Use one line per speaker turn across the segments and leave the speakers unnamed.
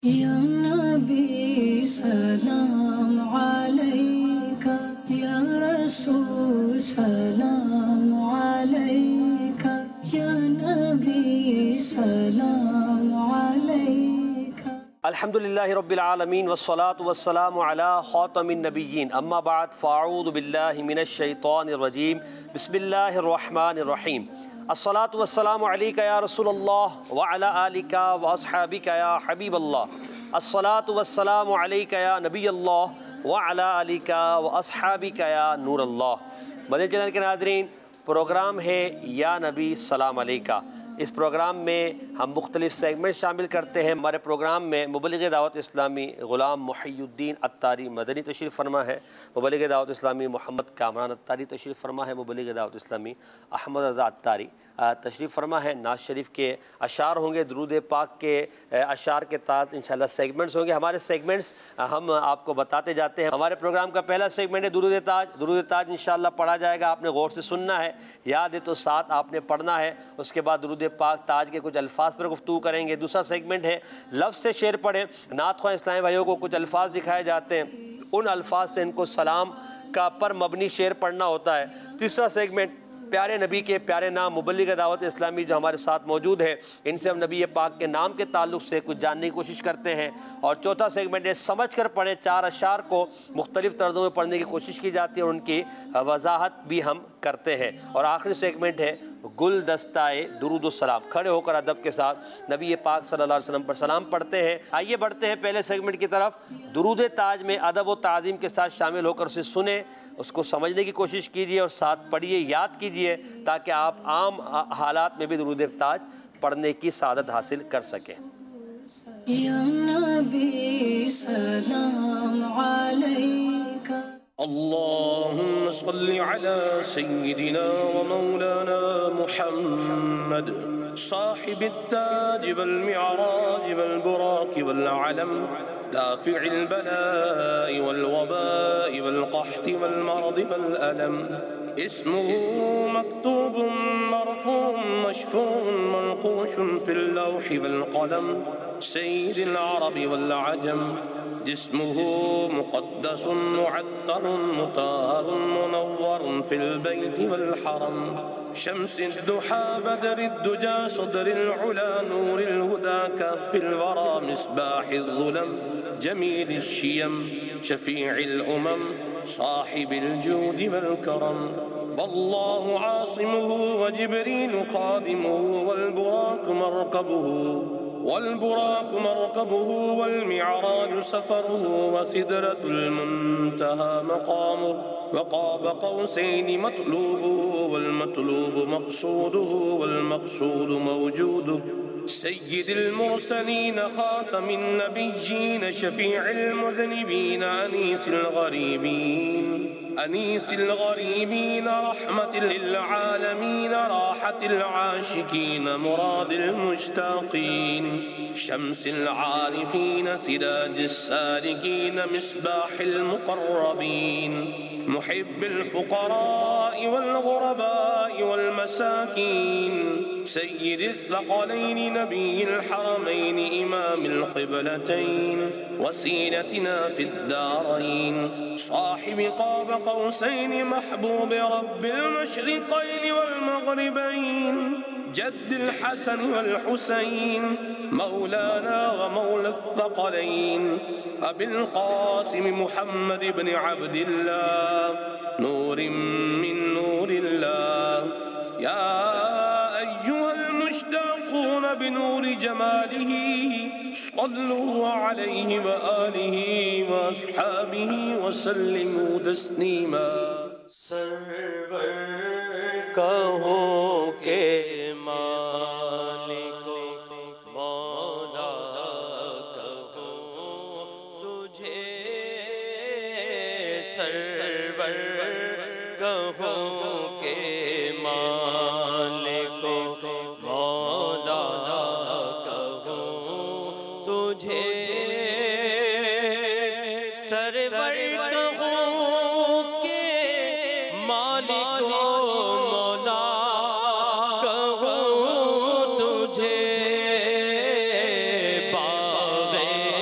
या नबी सलाम अलैका, या रसूल सलाम अलैका, या नबी सलाम अलैका।
अल्हम्दुलिल्लाहि रब्बिल आलमीन वस्सलातु वस्सलामु अला खातमिन नबिय्यीन अम्मा बाद फ़अऊज़ु बिल्लाहि मिनश शैतानिर रजीम बिस्मिल्लाहिर रहमानिर रहीम। अस्सलातु वस्सलामु अलैका या रसूलल्लाह व अला आलिका व अस्हाबिका या हबीबल्लाह। अस्सलातु वस्सलामु अलैका या नबियल्लाह व अला आलिका व अस्हाबिका या नूरल्लाह। मदनी चैनल के नाज़रीन, प्रोग्राम है या नबी सलाम अलैका। इस प्रोग्राम में हम मुख्तलिफ़ सेगमेंट शामिल करते हैं। हमारे प्रोग्राम में मुबल्लिग़ दावत इस्लामी ग़ुलाम मुहियुद्दीन अत्तारी मदनी तशरीफ़ फरमा है, मुबल्लिग़ दावत इस्लामी मोहम्मद कामरान अत्तारी तशरीफ़ फरमा है, मुबल्लिग़ दावत इस्लामी अहमद रज़ा अत्तारी तशरीफ़ फरमा है। नाज शरीफ के अशार होंगे, दुरूद पाक के अशार के साथ इंशाअल्लाह सेगमेंट्स होंगे। हमारे सेगमेंट्स हम आपको बताते जाते हैं। हमारे प्रोग्राम का पहला सेगमेंट है दुरूद ताज। दुरूद ताज इंशाअल्लाह पढ़ा जाएगा, आपने गौर से सुनना है, याद है तो साथ आपने पढ़ना है। उसके बाद दुरूद पाक ताज के कुछ अल्फाज पर गुफ्तगू करेंगे। दूसरा सेगमेंट है लफ्ज़ से शेर पढ़ें। नात ख्वाह इस्लामी भाइयों को कुछ अल्फाज दिखाए जाते हैं, उन अल्फाज से इनको सलाम का पर मबनी शेर पढ़ना होता है। तीसरा सेगमेंट प्यारे नबी के प्यारे नाम, मुबल्लिग़ दावत इस्लामी जो हमारे साथ मौजूद है, इनसे हम नबी पाक के नाम के ताल्लुक़ से कुछ जानने की कोशिश करते हैं। और चौथा सेगमेंट है समझ कर पढ़ें। 4 अशार को मुख्तलिफ़ तर्ज़ों में पढ़ने की कोशिश की जाती है और उनकी वजाहत भी हम करते हैं। और आखिरी सेगमेंट है गुलदस्ताए दुरूद सलाम। खड़े होकर अदब के साथ नबी पाक सल्लल्लाहु अलैहि वसल्लम पर सलाम पढ़ते हैं। आइए बढ़ते हैं पहले सेगमेंट की तरफ। दुरूद ताज में अदब व ताज़ीम के साथ शामिल होकर उसे सुने, उसको समझने की कोशिश कीजिए और साथ पढ़िए, याद कीजिए, ताकि आप आम हालात में भी दुरूद ताज पढ़ने की सादत हासिल कर सकें।
या नबी सलाम अलैका।
अल्लाहुम्मा सल्लि अला सय्यिदिना व मौलाना मुहम्मद साहिबित ताज वल मिअराज वल बुराक वल अलम दाफिइल बलाइ वल वबाइ वल क़हति वल मरद वल अलम इस्मुहु मक्तूबुन मरफूअन मशफूअन मनक़ूशुन फिल लौहि वल क़लम सय्यिदिल अरबि वल अजम जिस्मुहु मुक़द्दसुन मुअत्तरुन मुताहरुन मुनव्वरुन फिल बैति वल हरम शम्सिद दुहा बदरिद दुजा सदरिल उला नूरिल हुदा कहफिल वरा मिस्बाहिज़ ज़ुलम जमीलिश शियम शफ़ीइल उमम साहिबिल जूदि वल करम वल्लाहु आसिमुहु व जिब्रील खादिमुहु वल बुराक मरकबुहु वल मिअराज सफरुहु व सिदरतुल मुंतहा मक़ामुहु व क़ाब क़ौसैनि मतलूबुहु वल मतलूबु मक़सूदुहु वल मक़सूदु मौजूदुहु सय्यिदिल मुरसलीन ख़ातमिन नबिय्यीन शफ़ीइल मुज़निबीन अनीसिल गरीबीन रहमतिल लिल आलमीन राहतिल आशिकीन मुरादिल मुश्ताक़ीन शम्सिल आरिफीन सिराजिस सालिकीन मिस्बाहिल मुक़र्रबीन मुहिब्बिल फ़ुक़राइ वल ग़ुरबाइ वल मसाकीन सय्यिदिल थक़लैन नबिय्यिल हरमैन इमामिल क़िबलतैन वसीलतिना फ़िद दारैन साहिबि क़ाब क़ौसैन महबूब रब्बिल मशरिक़ैन वल मग़रिबैन जद्दिल हसन वल हुसैन मौलाना व मौला थक़लैन अबिल क़ासिम मुहम्मद इब्न अब्दिल्लाह नूरिन मिन नूरिल्लाह या अय्युहल मुश्ताक़ून बिनूरि जमालिही सल्लु अलैहि व आलिहि व अस्हाबिहि व सल्लिमू तस्लीमा।
सरवर कहो के मालिक मौला कहो तुझे, सरवर कहो के मालिक मौला कहो तुझे, सरवर कहो के मालिक मौला कहो तुझे, बाग़े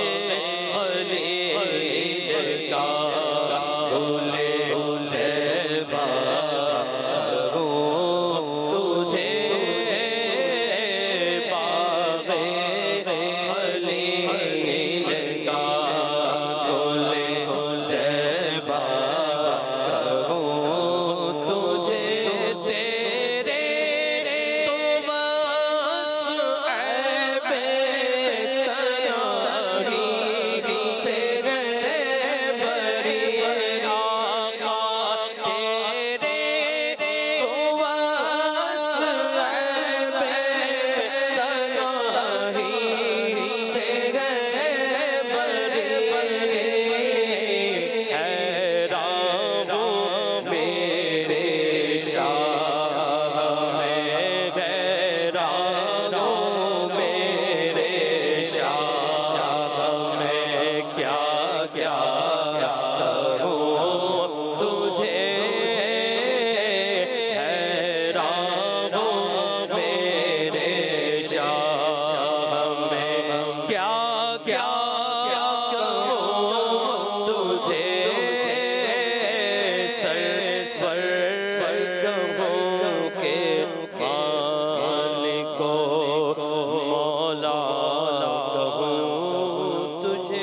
क्या कहूँ तुझे सर कहूँ के मालिको मौला कहूँ तुझे।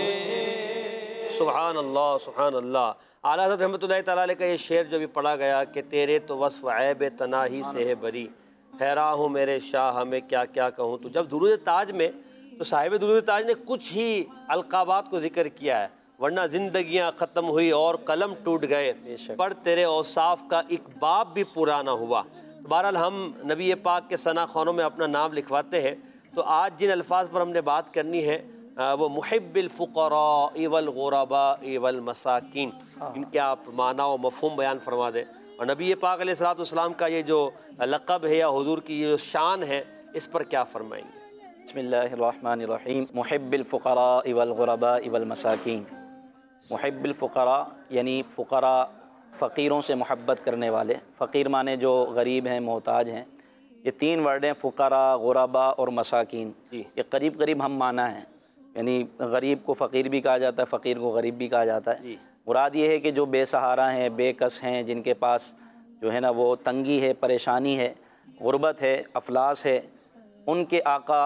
सुभान अल्लाह सुभान अल्लाह। आला हज़रत रहमतुल्लाहि तआला अलैह का ये शेर जो भी पढ़ा गया कि तेरे तो वस्फ़ ऐब तनाही से है बरी, हैरान हूँ मेरे शाह हमें क्या क्या कहूँ। तो जब दुरूद ताज में तो साहिब दुरूद ताज ने कुछ ही अलक़ाबात को ज़िक्र किया है, वरना ज़िंदगियाँ ख़त्म हुई और कलम टूट गए, पर तेरे औसाफ का एक बाब भी पूरा ना हुआ। तो बहरहाल हम नबी पाक के सना ख़ानों में अपना नाम लिखवाते हैं। तो आज जिन अल्फाज पर हमने बात करनी है वो मुहिब्बिल फ़ुक़रा वल ग़ुरबा वल मसाकीन, इनके आप माना व मफ़हूम बयान फरमा दें। और नबी पाक अलैहिस्सलातु वस्सलाम का ये जो लक़ब है या हुज़ूर की ये शान है, इस पर क्या फ़रमाएंगे?
बिस्मिल्लाहिर्रहमानिर्रहीम। मुहिब्बिल फ़ुक़रा वल ग़ुरबा वल मसाकीन। मुहिब्बिल फ़ुक़रा यानी फ़ुक़रा फ़कीरों से मोहब्बत करने वाले, फ़कीर माने जो गरीब हैं, मोहताज हैं। ये तीन वर्ड हैं, फ़ुक़रा, ग़ुरबा और मसाकीन। ये करीब करीब हम माना है, यानी गरीब को फ़कीर भी कहा जाता है, फ़कीर को गरीब भी कहा जाता है। मुराद ये है कि जो बेसहारा हैं, बेकस हैं, जिनके पास जो है ना वो तंगी है, परेशानी है, गुर्बत है, अफलास है, उनके आका,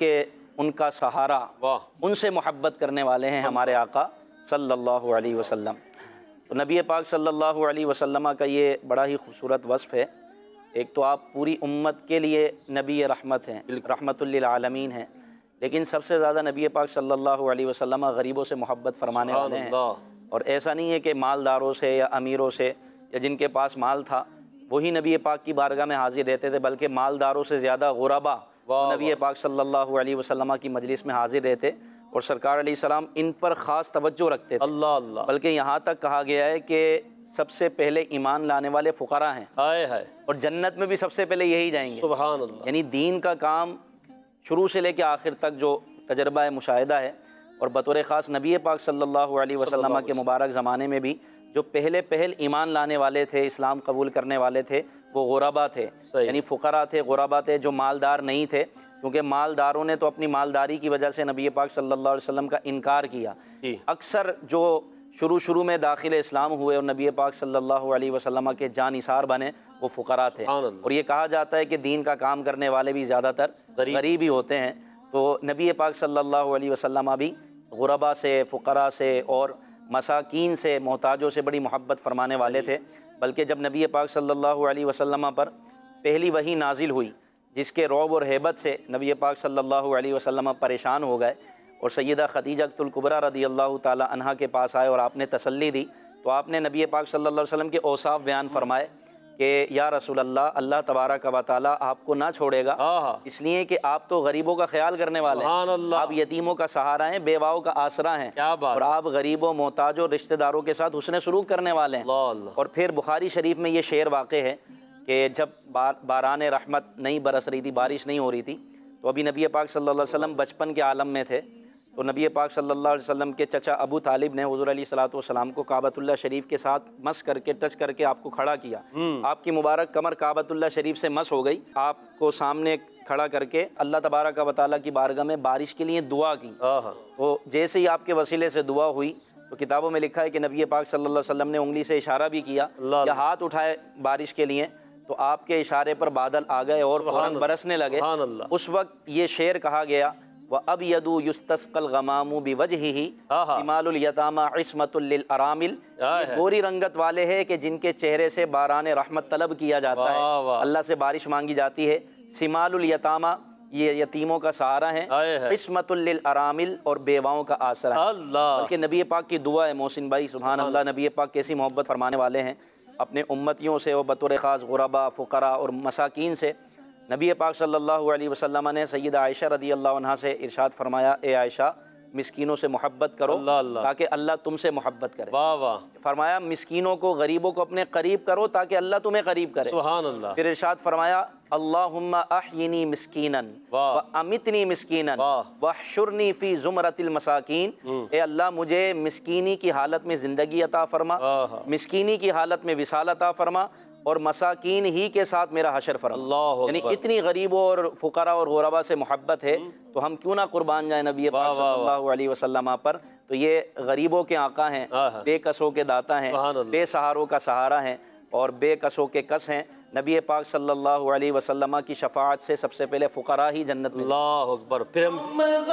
उनका सहारा, उनसे मोहब्बत करने वाले हैं हमारे आका सल्लल्लाहु अलैहि वसल्लम। तो नबी पाक सल्लल्लाहु अलैहि वसल्लम का ये बड़ा ही खूबसूरत वस्फ़ है। एक तो आप पूरी उम्मत के लिए नबी रहमत हैं, रहमतुल लिल आलमीन हैं, लेकिन सबसे ज़्यादा नबी पाक सल्लल्लाहु अलैहि वसल्लम गरीबों से मोहब्बत फरमाने वाले हैं। और ऐसा नहीं है कि मालदारों से या अमीरों से या जिनके पास माल था वही नबी पाक की बारगाह में हाजिर रहते थे, बल्कि मालदारों से ज़्यादा गुरबा नबी पाक सल्लल्लाहु अलैहि वसल्लम की मजलिस में हाजिर रहते और सरकार अलैहिस्सलाम इन पर ख़ास तवज्जो रखते थे। अल्लाह अल्लाह। बल्कि यहाँ तक कहा गया है कि सबसे पहले ईमान लाने वाले फ़ुक़रा हैं, और जन्नत में भी सबसे पहले यही जाएंगे। सुभान अल्लाह। यानी दीन का काम शुरू से लेकर आखिर तक जो तजर्बा है, मुशाहिदा है, और बतौर ख़ास नबी पाक सल्लल्लाहु अलैहि वसल्लम के मुबारक ज़माने में भी जो पहल ईमान लाने वाले थे, इस्लाम कबूल करने वाले थे, वो गुरबा थे, यानी फ़ुक़रा थे, गुरबा थे, जो मालदार नहीं थे, क्योंकि मालदारों ने तो अपनी मालदारी की वजह से नबी पाक सल्लल्लाहु अलैहि वसल्लम का इनकार किया। अक्सर जो शुरू में दाखिल इस्लाम हुए और नबी पाक सल्लल्लाहु अलैहि वसल्लम के जानिसार बने, वो फ़ुक़रा थे। और ये कहा जाता है कि दीन का काम करने वाले भी ज़्यादातर गरीब ही होते हैं। तो नबी पाक सल्लल्लाहु अलैहि वसल्लम भी गुरबा से, फ़ुक़रा से और मसाकीन से, मोहताजों से बड़ी मोहब्बत फरमाने वाले थे। बल्कि जब नबी पाक सल्लल्लाहु अलैहि वसल्लम पर पहली वही नाजिल हुई, जिसके रौब और हैबत से नबी पाक सल्लल्लाहु अलैहि वसल्लम परेशान हो गए और सैयदा खदीजतुल कुबरा रदियल्लाहु ताला अन्हा के पास आए और आपने तसल्ली दी, तो आपने नबी पाक सल्लल्लाहु अलैहि वसल्लम के औसाफ बयान फरमाए कि या रसूल अल्लाह, अल्लाह तबारक व तआला आपको ना छोड़ेगा, इसलिए कि आप तो गरीबों का ख्याल करने वाले हैं, आप यतीमों का सहारा हैं, बेवाओं का आसरा हैं, और आप गरीबों, मोहताजों, रिश्तेदारों के साथ हुस्न सलूक करने वाले हैं। और फिर बुखारी शरीफ में ये शेर वाक़े है कि जब बारान रहमत नहीं बरस रही थी, बारिश नहीं हो रही थी, तो अभी नबी पाक सल्लल्लाहु अलैहि वसल्लम बचपन के आलम में थे। तो नबी पाक सल्लल्लाहु अलैहि वसल्लम के चचा अबू तालिब ने हुज़ूर अलैहिस्सलातु वस्सलाम को काबतुल्लाह शरीफ के साथ मस करके, टच करके आपको खड़ा किया। आपकी मुबारक कमर काबतुल्लाह शरीफ से मस हो गई। आपको सामने खड़ा करके अल्लाह तबारक व तआला की बारगाह में बारिश के लिए दुआ की। तो जैसे ही आपके वसीले से दुआ हुई, तो किताबों में लिखा है कि नबी पाक सल्लल्लाहु अलैहि वसल्लम ने उंगली से इशारा भी किया या हाथ उठाए बारिश के लिए, तो आपके इशारे पर बादल आ गए और फ़ौरन बरसने लगे। उस वक्त ये शेर कहा गया, व अब यदू युस्तस्क़ल गमामु बिवजहिही शिमालुल यतामा इस्मतुल लिल अरामिल। गोरी रंगत वाले हैं कि जिनके चेहरे से बारान रहमत तलब किया जाता है, अल्लाह से बारिश मांगी जाती है। शिमालुल यतामा, ये यतीमों का सहारा है, इस्मतुल लिल अरामिल, और बेवाओं का आसरा है। बल्कि नबी पाक की दुआ है मोहसिन भाई, सुभान अल्लाह, नबी पाक कैसी मोहब्बत फरमाने वाले हैं अपने उम्मतियों से, और बतौर ख़ास गुरबा, फ़ुक़रा और मसाकीन से। नबी पाक सल्लल्लाहु अलैहि वसल्लम ने सैयदा आयशा रदियल्लाहु अन्हा से इरशाद फरमाया, ए आयशा, मिस्कीनों से मोहब्बत करो ताकि अल्लाह तुमसे मोहब्बत करे। वाह वाह। फरमाया मिस्कीनों को, गरीबों को अपने करीब करो ताकि अल्लाह तुम्हें करीब करे। सुभान अल्लाह। फिर इरशाद फरमाया, अल्लाहुम्मा अहयिनी मिस्कीनन व अमितनी मिस्कीनन वहशुरनी फी ज़ुमरतिल मसाकीन। ए अल्लाह, मुझे मिस्कीनी की हालत में ज़िंदगी अता फरमा, मिस्कीनी की हालत में विसाल अता फरमा, और मसाकीन ही के साथ मेरा हशर फरमा।
अल्लाह
यानी
अकबर।
इतनी गरीबों और फुकरा और गुरबा से मोहब्बत है तो हम क्यों ना कुर्बान जाए नबी पाक सल्लल्लाहु अलैहि वसल्लम पर। तो ये गरीबों के आका हैं, बेकसों के दाता हैं, बेसहारों का सहारा हैं और बेकसों के कस हैं। नबी पाक सल्लल्लाहु अलैहि वसल्लम की शफाअत से सबसे पहले फुकरा ही जन्नत में।
अल्लाह अकबर। फिर हम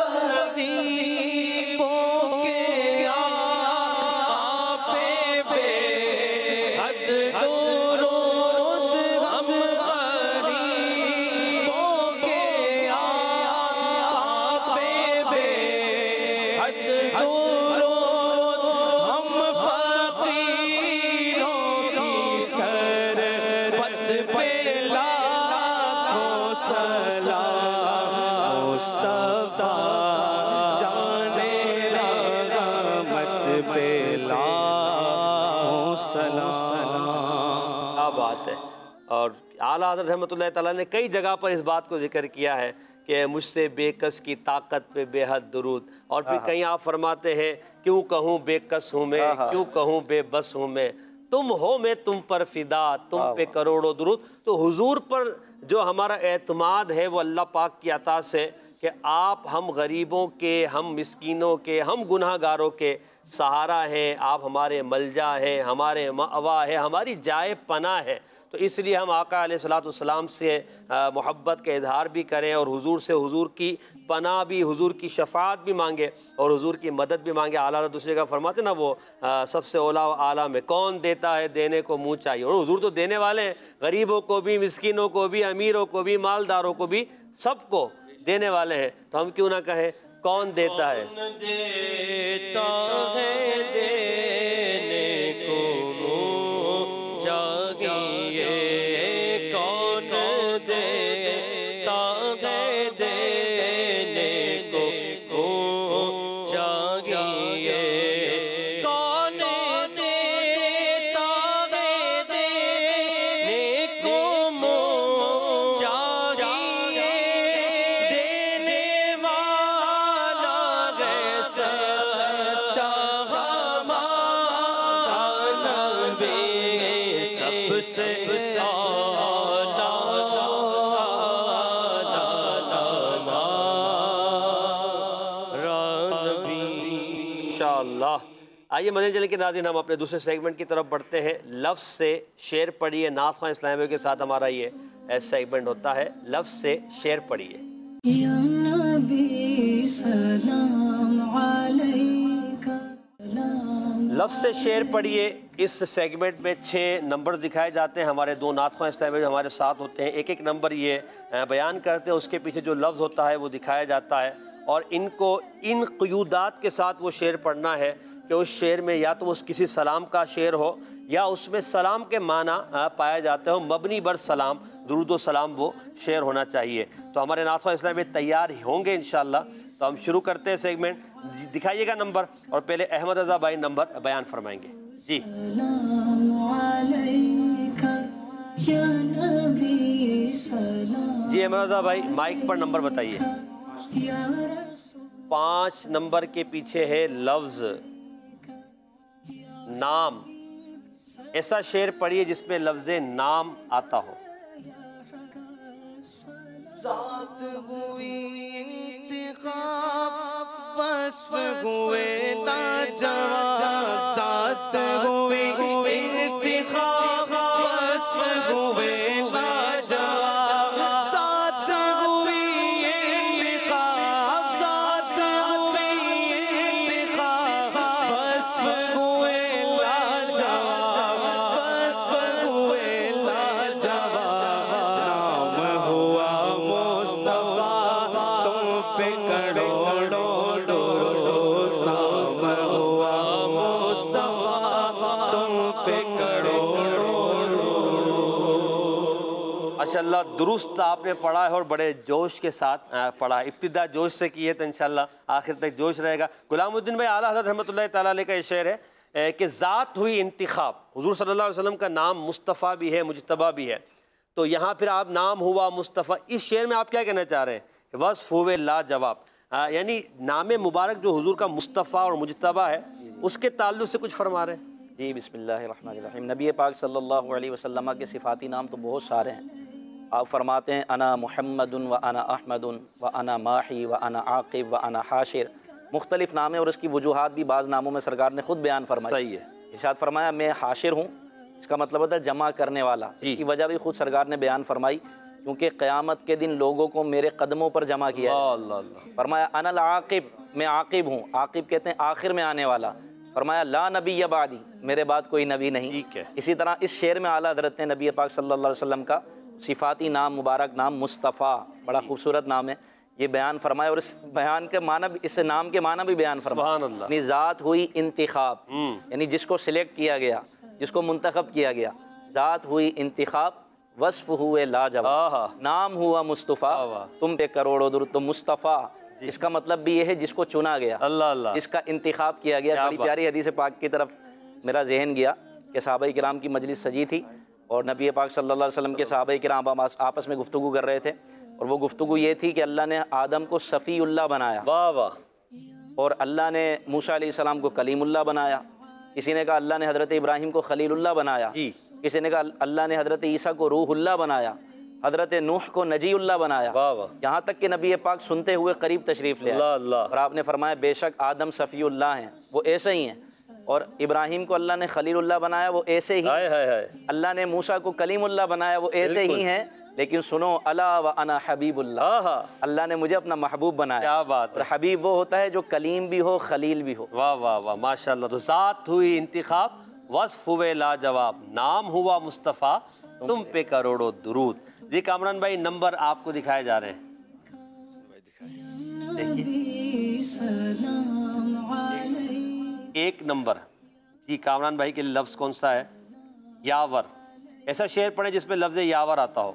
क्या बात है। और आला हज़रत रहमतुल्लाह तआला ने कई जगह पर इस बात को जिक्र किया है कि मुझसे बेकस की ताकत पे बेहद दुरूद। और फिर कहीं आप फरमाते हैं क्यों कहूँ बेकस हूँ मैं, क्यों कहूँ बेबस हूँ मैं, तुम हो मैं तुम पर फिदा, तुम पे करोड़ों दुरूद। तो हुजूर पर जो हमारा एतमाद है वो अल्लाह पाक की अता से कि आप हम गरीबों के, हम मिस्कीनों के, हम गुनाहगारों के सहारा हैं, आप हमारे मलजा है, हमारे मअवा है, हमारी जाए पनाह है। तो इसलिए हम आका अलैहिस्सलाम से मोहब्बत का इजहार भी करें और हुजूर से हुजूर की पनाह भी, हुजूर की शफाअत भी मांगे और हुजूर की मदद भी मांगे। आला दूसरे का फरमाते ना वो सबसे औला व आला में कौन देता है देने को मुँह चाहिए। और हुजूर तो देने वाले हैं, गरीबों को भी, मिस्किनों को भी, अमीरों को भी, मालदारों को भी, सबको देने वाले हैं। तो हम क्यों ना कहें कौन देता है।
देता है देने को मुँह चाहिए, कौन देता है देने को मुँह चाहिए, कौन देता है देने को मुँह चाहिए, देने वाला है सच्चा हमारा नबी, सबसे आला
इंशाअल्लाह। आइए मदीना चैनल के नाज़रीन, हम अपने दूसरे सेगमेंट की तरफ बढ़ते हैं। लफ्ज़ से शेर पढ़िए, नात ख़्वां इस्लामी के साथ हमारा ये सेगमेंट होता है। लफ्ज़ से शेर पढ़िए।
या नबी सलाम अलैका, सलाम
लफ्ज़ से शेर पढ़िए। इस सेगमेंट में 6 नंबर दिखाए जाते हैं। हमारे 2 नात ख़्वां इस्लामी हमारे साथ होते हैं, एक एक नंबर ये बयान करते हैं, उसके पीछे जो लफ्ज़ होता है वो दिखाया जाता है और इनको इन क़यूदात के साथ वो शेर पढ़ना है कि उस शेर में या तो उस किसी सलाम का शेर हो या उसमें सलाम के माना पाया जाते हो, मबनी बर सलाम, दुरूद सलाम वो शेर होना चाहिए। तो हमारे नात ख़्वां इस्लामी तैयार होंगे इंशाअल्लाह। तो हम शुरू करते हैं सेगमेंट। दिखाइएगा नंबर और पहले अहमद रज़ा भाई नंबर बयान फरमाएंगे जी।
अलैका या नबी सलाम
जी अहमद रज़ा भाई माइक पर नंबर बताइए।
या रसूल
5 नंबर के पीछे है लफ्ज़ नाम। ऐसा शेर पढ़िए जिसमें लफ्ज़ नाम आता हो।
ज़ात हुई इंतिखाब, वस्फ़ हुए लाजवाब, ज़ात हुई इंतिखाब, वस्फ़ हुए लाजवाब, ज़ात हुई इंतिखाब, ज़ात हुई इंतिखाब, वस्फ़ हुए लाजवाब, वस्फ़ हुए लाजवाब, नाम हुआ मुस्तफ़ा तुम पे करोड़ों दुरूद, नाम हुआ मुस्तफ़ा तुम पे करोड़ों दुरूद।
माशाअल्लाह दुरुस्त आपने पढ़ा है और बड़े जोश के साथ पढ़ा है। इब्तिदा जोश से की है तो इंशाअल्लाह आखिर तक जोश रहेगा। गुलामुद्दीन भाई आला हज़रत रहमतुल्लाह तआला अलैह का ये शेर है कि ज़ात हुई इंतिखाब। हुज़ूर सल्लल्लाहु अलैहि वसल्लम का नाम मुस्तफ़ा भी है, मुजतबा भी है। तो यहाँ फिर आप नाम हुआ मुस्तफ़ा, इस शेर में आप क्या कहना चाह रहे हैं? वस्फ़ हुए लाजवाब, यानी नाम मुबारक जो हुजूर का मुस्तफ़ा और मुजतबा है उसके ताल्लुक़ से कुछ फरमा रहे हैं।
जी बिस्मिल्लाहिर्रहमानिर्रहीम। नबी पाक सल्लल्लाहु अलैहि वसल्लम के सिफ़ाती नाम तो बहुत सारे हैं। आप फरमाते हैं अना मुहम्मदुन व अना अहमदुन व अना माही व अना आकिब व अना हाशिर। मुख्तलिफ़ नाम है और इसकी वजूहात भी बाज़ नामों में सरकार ने ख़ुद बयान फरमाई।
सही है।
इरशाद फरमाया मैं हाशिर हूँ, इसका मतलब होता है जमा करने वाला। इसकी वजह भी ख़ुद सरकार ने बयान फरमाई, क्योंकि क़यामत के दिन लोगों को मेरे कदमों पर जमा किया है। फरमाया अनल आकिब, मैं आकिब हूँ। आकिब कहते हैं आखिर में आने वाला। फरमाया ला नबी बादी, मेरे बाद कोई नबी नहीं।
ठीक है।
इसी तरह इस शेर में आला हज़रत ने नबी पाक सल्लल्लाहु अलैहि वसल्लम का सिफ़ाती नाम, मुबारक नाम मुस्तफ़ा, बड़ा खूबसूरत नाम है, ये बयान फरमाया। और इस बयान के माना, इस नाम के माना भी बयान फरमाया। यानी ज़ात हुई इंतिखाब, यानी जिसको सिलेक्ट किया गया, जिसको मुंतखब किया गया। ज़ात हुई इंतिखाब, वस्फ़ हुए लाजवाब, नाम हुआ मुस्तफ़ा, तुम पे करोड़ों दुरूद। तो मुस्तफ़ा इसका मतलब भी ये है जिसको चुना गया, अल्लाह अल्लाह, जिसका इंतिखाब किया गया। बड़ी प्यारी हदीस पाक की तरफ मेरा जहन गया कि सहाबाए किराम की मजलिस सजी थी और नबी पाक सल्लल्लाहु अलैहि वसल्लम के सहाबाए किराम आपस में गुफ्तगू कर रहे थे। और वो गुफ्तगू ये थी कि अल्लाह ने आदम को सफ़ीउल्लाह बनाया, वाह वाह, और अल्लाह ने मूसा अलैहिस्सलाम को कलीमुल्लाह बनाया। किसी ने कहा अल्लाह ने हज़रत इब्राहीम को खलीलुल्लाह बनाया, किसी ने कहा अल्लाह ने हज़रत ईसा को रूहुल्लाह बनाया, हज़रत नूह को नजीउल्लाह बनाया। यहाँ तक कि नबी पाक सुनते हुए करीब तशरीफ़ ले आए और आपने फरमाया बेशक आदम सफ़ीउल्लाह हैं, वो ऐसे ही हैं, और इब्राहीम को अल्लाह ने खलीलुल्लाह बनाया, वो ऐसे ही। अल्लाह ने मूसा को कलीमुल्लाह बनाया, वो ऐसे ही हैं। लेकिन सुनो, अला व अना हबीबुल्लाह, अल्लाह ने मुझे अपना महबूब बनाया। क्या बात है। हबीब वो होता है जो कलीम भी हो, खलील भी हो।
वाह वाह वाह, माशाल्लाह। तो ज़ात हुई इंतिखाब, वस्फ़ हुए लाजवाब, नाम हुआ मुस्तफ़ा, तुम पे करोड़ों दुरूद। जी कामरान भाई, नंबर आपको दिखाए जा रहे हैं, एक नंबर। जी कामरान भाई के लिए लफ्ज़ कौन सा है? यावर। ऐसा शेर पढ़े जिसमें लफ्ज़ यावर आता हो।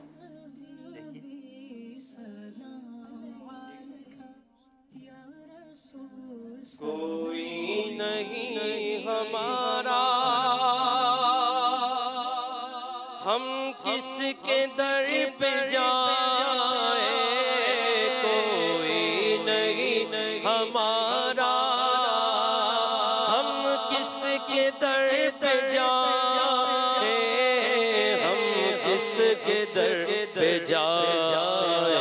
कोई नहीं हमारा, हम किसके दर पे जाए, कोई नहीं हमारा, हम किसके दर पे जाए, हम किसके दर पे जाए,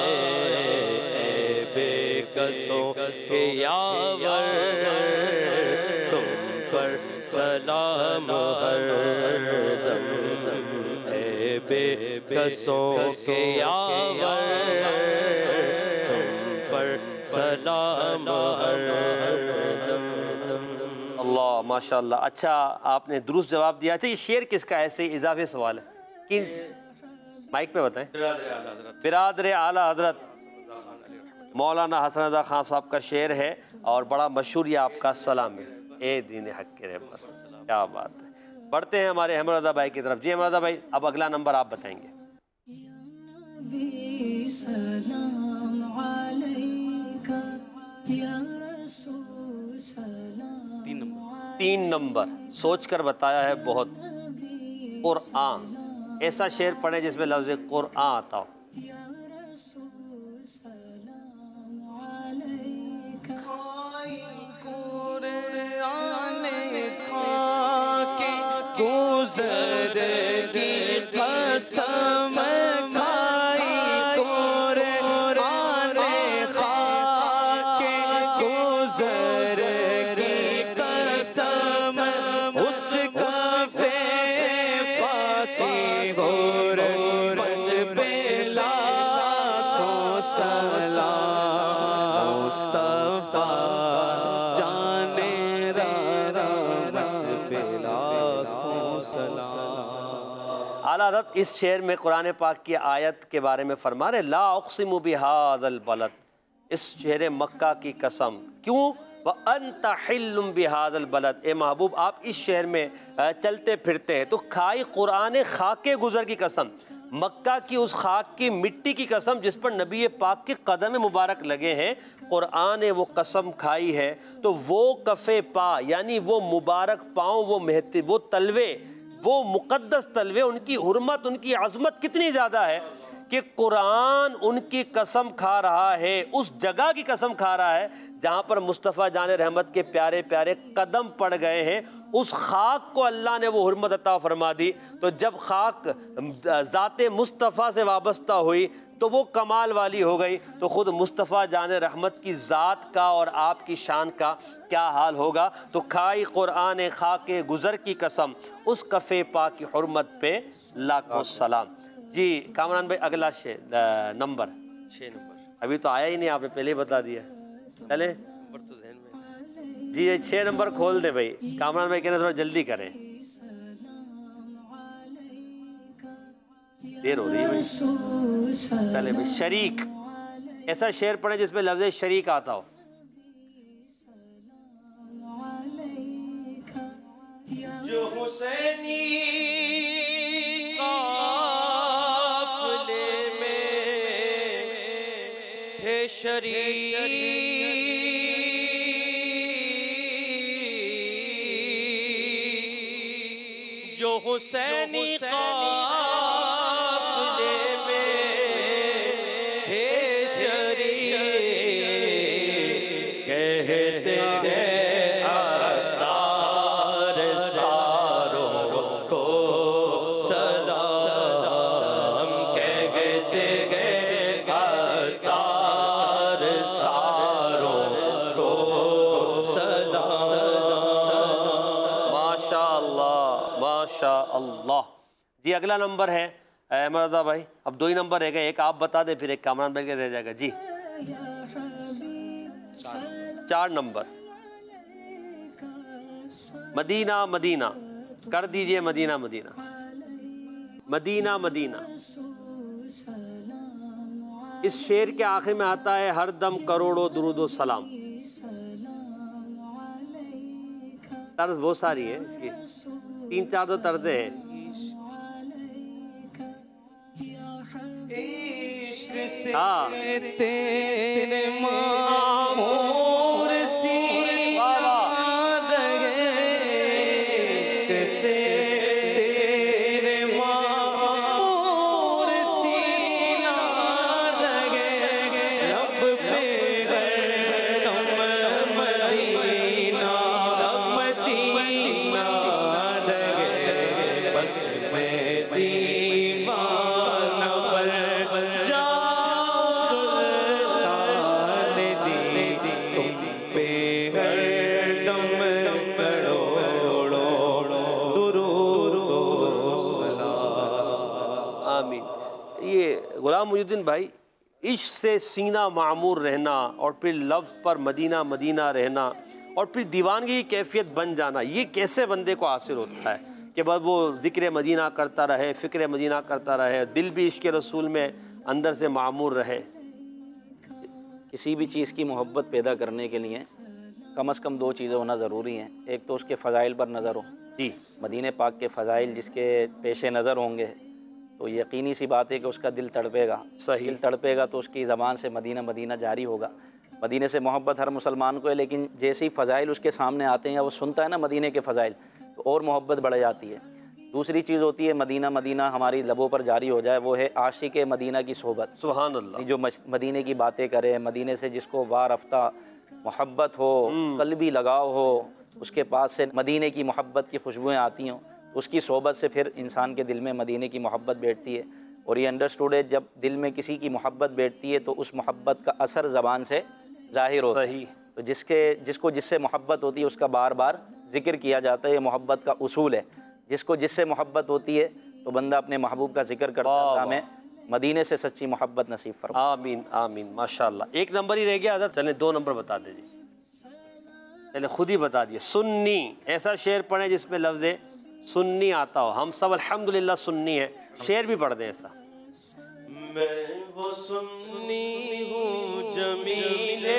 बेकसों के यावर तुम पर सलाम हरदम, बेकसों के यावर तुम पर सलाम हरदम।
अल्लाह माशाल्लाह। अच्छा, आपने दुरुस्त जवाब दिया। अच्छा, ये शेर किसका है? ऐसे ही इजाफी सवाल है। किन माइक पे बताएं। बिरादर आला हजरत मौलाना हसन रज़ा खान साहब का शेर है और बड़ा मशहूर, ये आपका सलाम है, ए दीन हक के रहमत। क्या बात है। बढ़ते हैं हमारे अहमद रज़ा भाई की तरफ। जी अहमद रज़ा भाई, अब अगला नंबर आप बताएंगे। तीन नंबर सोच कर बताया है बहुत। कुरआन, ऐसा शेर पढ़े जिसमें लफ्ज़ कुरआन आता हो।
कसम खाई कुरआन खाके, गुज़र की कसम उसका पाकी गोर पे लाखों सलाम, मुस्तफ़ा जाने रहमत पे लाखों सलाम।
आला हज़रत इस शेर में कुरान पाक की आयत के बारे में फरमा रहे, ला उक़सिमु बिहाज़ल बलद, इस शेर मक्का की कसम। क्यों? व अंत हिल्लुम बिहाज़ल बलद, ए महबूब आप इस शहर में चलते फिरते हैं तो खाई कुरान खाके गुज़र की कसम, मक्का की उस खाक की मिट्टी की कसम जिस पर नबी पाक के कदम मुबारक लगे हैं, कुरान ने वो कसम खाई है। तो वो कफ़े पा यानी वो मुबारक पाँव, वो महती, वो तलवे, वो मुक़द्दस तलवे, उनकी हुर्मत, उनकी अज़मत कितनी ज़्यादा है कि कुरान उनकी कसम खा रहा है, उस जगह की कसम खा रहा है जहाँ पर मुस्तफ़ा जान रहमत के प्यारे प्यारे कदम पड़ गए हैं। उस खाक को अल्लाह ने वो हुर्मत अता फरमा दी। तो जब खाक ज़ाते मुस्तफ़ा से वाबस्ता हुई तो वो कमाल वाली हो गई। तो ख़ुद मुस्तफ़ा जान रहमत की ज़ात का और आपकी शान का क्या हाल होगा। तो खाई कुरान खाके गुज़र की कसम, उस कफ़े पा की हुर्मत पे लाखों सलाम। जी कामरान भाई, अगला नंबर
6 नंबर।
अभी तो आया ही नहीं, आपने पहले ही बता दिया। चले
नंबर तो ज़हन में।
जी, ये 6 नंबर खोल दे भाई। कामरान भाई कह रहे थोड़ा जल्दी करें, देर हो रही है भाई। चले भाई, शरीक, ऐसा शेर पढ़े जिसमें लफ्ज़ शरीक आता हो।
जो हुसैनी काफ़िले में थे शरीक, जो हुसैनी काफ़िले में थे शरीक, कहते हैं अतार सारों को सलाम, कहते हैं अतार सारों को सलाम।
माशा अल्लाह, माशा अल्लाह। जी अगला नंबर है मरदा भाई। अब 2 ही नंबर रह गए, एक आप बता दे फिर एक कामरान भाई के रह जाएगा। जी 4 नंबर, मदीना मदीना कर दीजिए, मदीना मदीना मदीना मदीना। इस शेर के आखिर में आता है हर दम करोड़ों दुरूदो सलाम। तर्ज बहुत सारी है इसकी, 3-4 तो तर्जें हैं। हाँ
तेरे मामूर सीना लगे, इश्क से तेरे मामूर सीना लगे, रब पे हरदम मदीना मदीना लगे, बस मैं दीवाना बन जाऊं सुल्तान दी, तुम पे हरदम करोड़ों दुरूद सलाम।
आमीन। ये गुलाम मुजुद्दीन भाई, इश्क से सीना मामूर रहना और फिर लफ्ज़ पर मदीना मदीना रहना और फिर दीवानगी की कैफियत बन जाना, ये कैसे बंदे को हासिल होता है कि बस वो ज़िक्र मदीना करता रहे, फ़िक्र मदीना करता रहे, दिल भी इश्क रसूल में अंदर से मामूर रहे।
किसी भी चीज़ की मोहब्बत पैदा करने के लिए कम से कम 2 चीज़ें होना ज़रूरी हैं। एक तो उसके फ़ज़ाइल पर नज़र हो।
जी
मदीने पाक के फ़ज़ाइल जिसके पेश नज़र होंगे तो यकीनी सी बात है कि उसका दिल तड़पेगा।
सही।
दिल तड़पेगा तो उसकी ज़बान से मदीना मदीना जारी होगा। मदीने से मोहब्बत हर मुसलमान को है, लेकिन जैसे ही फ़ज़ाइल उसके सामने आते हैं या वो सुनता है ना मदीने के फ़ज़ाइल, तो और मोहब्बत बढ़ जाती है। दूसरी चीज़ होती है मदीना मदीना हमारी लबों पर जारी हो जाए, वो है आशिक मदीना की सोहबत।
सुभान अल्लाह।
जो मदीने की बातें करे, मदीने से जिसको वार रफ्ता मोहब्बत हो, कल्बी लगाव हो, उसके पास से मदीने की मोहब्बत की खुशबुएँ आती हों, उसकी सोहबत से फिर इंसान के दिल में मदीने की मोहब्बत बैठती है। और ये अंडरस्टूड है, जब दिल में किसी की मोहब्बत बैठती है तो उस मोहब्बत का असर ज़बान से ज़ाहिर होता है।
सही।
तो जिसको जिससे मोहब्बत होती है उसका बार बार जिक्र किया जाता है। ये मोहब्बत का उसूल है। जिसको जिससे मोहब्बत होती है तो बंदा अपने महबूब का जिक्र करता है। अल्लाह हमें मदीने से सच्ची मोहब्बत नसीब फरमा।
आमीन आमीन माशाल्लाह। 1 नंबर ही रह गया हज़रत, चलें 2 नंबर बता दीजिए। चले खुद ही बता दिए। सुन्नी, ऐसा शेर पढ़ें जिसमें लफ्ज़ सुन्नी आता हो। हम सब अल्हम्दुलिल्लाह सुन्नी है, शेर भी पढ़ दें ऐसा।
मैं वो सुन्नी हूँ जमीले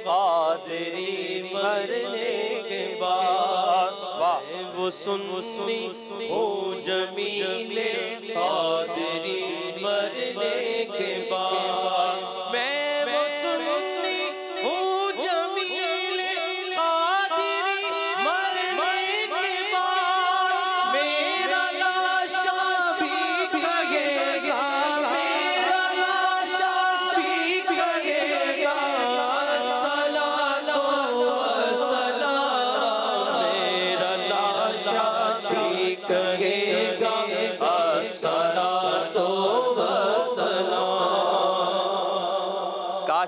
कादरी मरने के बाद, मैं वो सुन्नी हूँ जमीले कादरी मरने के बाद, मैं वो सुन्नी हूँ जमीले कादरी मरने के बाद, मेरा लाशा भी कहेगा, मेरा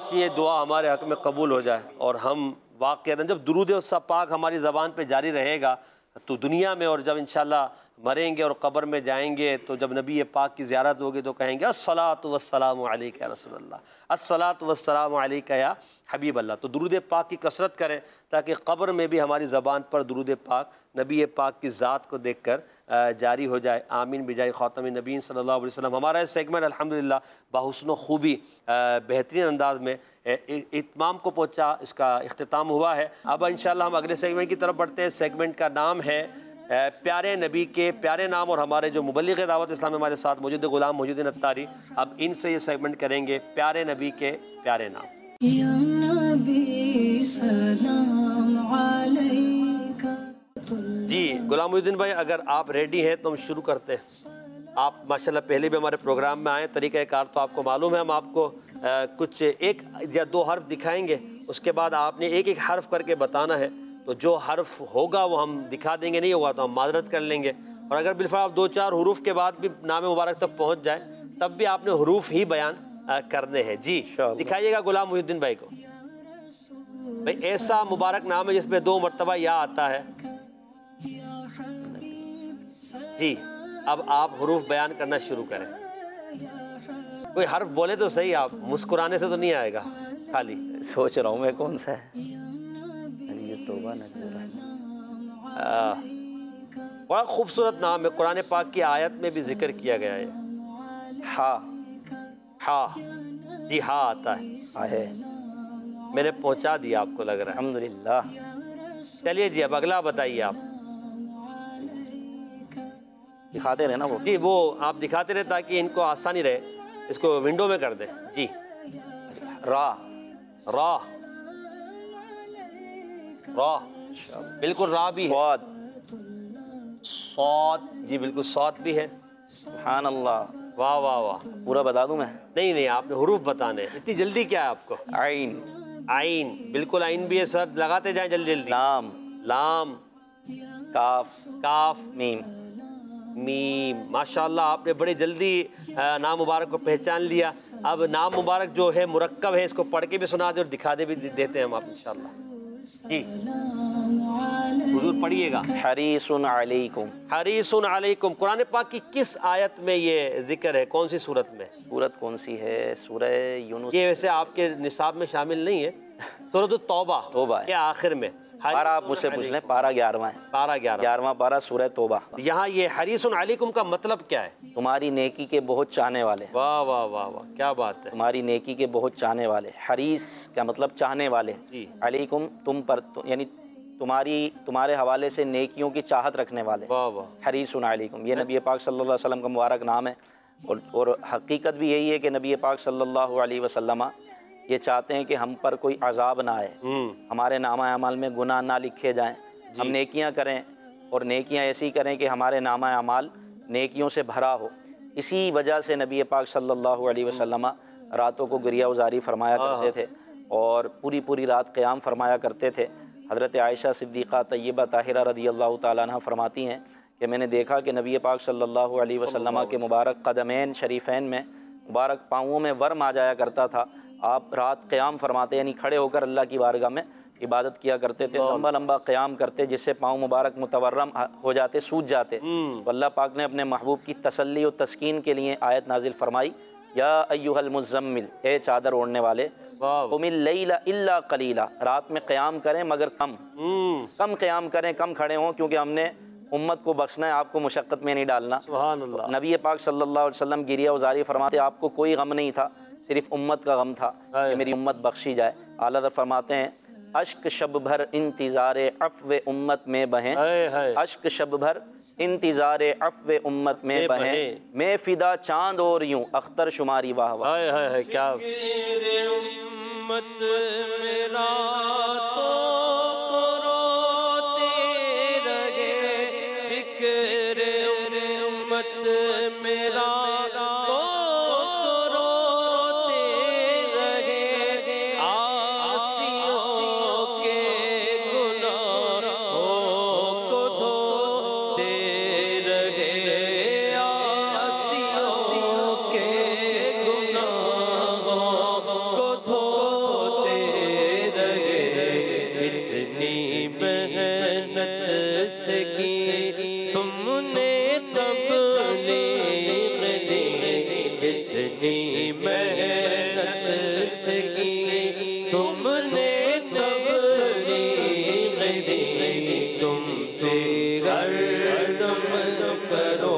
काश ये दुआ हमारे हक़ में कबूल हो जाए और हम वाक़ईतन जब दुरूद पाक हमारी ज़बान पे जारी रहेगा तो दुनिया में, और जब इंशाअल्लाह मरेंगे और कब्र में जाएंगे तो जब नबी पाक की ज़ियारत होगी तो कहेंगे अस्सलातु वस्सलामु अलैका या रसूलल्लाह, अस्सलातु वस्सलामु अलैका या हबीब अल्लाह। तो दुरूद पाक की कसरत करें ताकि कब्र में भी हमारी ज़बान पर दुरूद पाक नबी पाक की ज़ात को देख कर जारी हो जाए। आमीन बिजाय ख़ातम नबीन सल्लल्लाहु अलैहि वसल्लम। हमारा इस सेगमेंट अल्हम्दुलिल्लाह बहुस्न खूबी बेहतरीन अंदाज में इत्माम को पहुँचा, इसका इख्तिताम हुआ है। अब इंशाअल्लाह हम अगले सेगमेंट की तरफ बढ़ते हैं। सेगमेंट का नाम है प्यारे नबी के प्यारे नाम, और हमारे जो मुबल्लिग़ दावत इस्लाम में हमारे साथ मौजूद ग़ुलाम मोहिउद्दीन अत्तारी, अब इनसे ये सेगमेंट करेंगे प्यारे नबी के प्यारे नाम।
या नबी सलाम अलैका।
जी गुलाम मोहिउद्दीन भाई, अगर आप रेडी हैं तो हम शुरू करते हैं। आप माशाल्लाह पहले भी हमारे प्रोग्राम में आए, तरीक़ाकार तो आपको मालूम है। हम आपको कुछ एक या दो हर्फ दिखाएंगे, उसके बाद आपने एक एक हर्फ करके बताना है। तो जो हर्फ होगा वो हम दिखा देंगे, नहीं होगा तो हम माजरत कर लेंगे। और अगर बिलफा आप दो चार हुरूफ के बाद भी नाम मुबारक तक पहुँच जाए तब भी आपने हुरूफ ही बयान करने हैं। जी दिखाइएगा गुलाम मोहिउद्दीन भाई को। भाई ऐसा मुबारक नाम है जिसमें 2 मरतबा या आता है। जी अब आप हुरूफ बयान करना शुरू करें। कोई हर्फ बोले तो सही, आप मुस्कुराने से तो नहीं आएगा। खाली
सोच रहा हूँ मैं कौन सा है। ये तौबा
बड़ा खूबसूरत नाम है, कुरान पाक की आयत में भी जिक्र किया गया है।
हा,
हा, जी हा आता है। मैंने पहुंचा दिया आपको लग रहा है।
अल्हम्दुलिल्लाह।
चलिए जी अब अगला बताइए आप।
दिखाते रहे ना वो।
जी वो आप दिखाते रहे ताकि इनको आसानी रहे। इसको विंडो में कर दें। जी
रा,
रा, रा, बिल्कुल रा भी है।
स्वाद,
सौत, जी बिल्कुल सौत भी है।
सुभान अल्लाह।
वाह वाह वाह।
पूरा बता दूं मैं?
नहीं नहीं, आपने हुरूफ बताने। इतनी जल्दी क्या है आपको?
आइन,
आइन, बिल्कुल आइन भी है सर, लगाते जाएं जल्दी जल्दी।
लाम,
लाम,
काफ,
काफ,
मीम,
मीम। माशाअल्लाह आपने बड़े जल्दी नाम मुबारक को पहचान लिया। अब नाम मुबारक जो है मुरक्कब है, इसको पढ़ के भी सुना दे और दिखा दे भी देते हैं हम आप इंशाअल्लाह। जी हुजूर पढ़िएगा।
हरीसुन अलैकुम।
हरीसुन अलैकुम कुरान पाक की किस आयत में ये जिक्र है? कौन सी सूरत में?
सूरत कौन सी है? सूरह यूनुस।
ये वैसे आपके निसाब में शामिल नहीं है। सूरत तौबा,
तौबा
के आखिर में।
पारा आप मुझसे पूछ लें, पारा 11वां है।
पारा
11वां पारा सूरह तौबा।
यहाँ ये हरीसुन अलैकुम का मतलब क्या है?
तुम्हारी नेकी के बहुत चाहने वाले।
वाह वाह वाह वाह, क्या बात है।
तुम्हारी नेकी के बहुत चाहने वाले। हरीस क्या मतलब? चाहने वाले।
जी।
अलैकुम तुम पर, यानी तुम्हारे हवाले से नेकियों की चाहत रखने वाले।
वाह वाह।
हरीसुन अलैकुम, ये नबी पाक सल्लल्लाहु अलैहि वसल्लम का मुबारक नाम है। और हकीकत भी यही है कि नबी पाक सल्लल्लाहु अलैहि वसल्लम ये चाहते हैं कि हम पर कोई अजाब ना आए, हमारे नामा अमाल में गुनाह ना लिखे जाएं, हम नेकियां करें और नेकियां ऐसी करें कि हमारे नामा अमाल नेकियों से भरा हो। इसी वजह से नबी पाक सल्लल्लाहु अलैहि वसल्लम रातों को गिरिया उजारी फरमाया करते थे और पूरी पूरी रात क़याम फरमाया करते थे। हज़रत आयशा सिद्दीक़ा तय्यबा ताहिरा रज़ियल्लाहु ताला अन्हा फरमाती हैं कि मैंने देखा कि नबी पाक सल्लल्लाहु अलैहि वसल्लम के मुबारक कदमैन शरीफ़ैन में, मुबारक पाँवों में वर्म आ जाया करता था। आप रात क़याम फरमाते, यानी खड़े होकर अल्लाह की बारगाह में इबादत किया करते थे, लंबा लंबा क़याम करते जिससे पाँव मुबारक मुतवर्रम हो जाते, सूज जाते। तो अल्लाह पाक ने अपने महबूब की तसल्ली और तस्कीन के लिए आयत नाजिल फरमाई, या अय्युहल मुज़म्मिल, ए चादर ओढ़ने वाले, क़ुमिल लैला इल्ला क़लीला, रात में क़याम करें मगर कम क़याम करें, कम खड़े हों, क्योंकि हमने उम्मत को बख्शना है, आपको मुशक्क़त में नहीं डालना।
सुभान अल्लाह।
नबी पाक सल्लल्लाहु अलैहि वसल्लम गिरिया उजारी फरमाते, आपको कोई गम नहीं था, सिर्फ उम्मत का गम था कि मेरी उम्मत बख्शी जाए। आला हज़रत फरमाते हैं, अश्क शब भर इंतज़ारे अफ़्व उम्मत में बहें, अश्क शब भर इंतज़ारे अफ़्व उम्मत में बहें, मैं फ़िदा चाँद और यूं अख्तर शुमारी वाह वाह।
क्या
उम्मत मेरा तो रोते रहे, फिक्र उम्मत मेरा तो रोते रहे, आसियों के गुनाहों को धोते रहे, आसियों के गुनाहों को धोते से की तुमने तबलीग दी, कितनी मेहनत से की तुमने तबलीग दी, तुम पे हरदम करो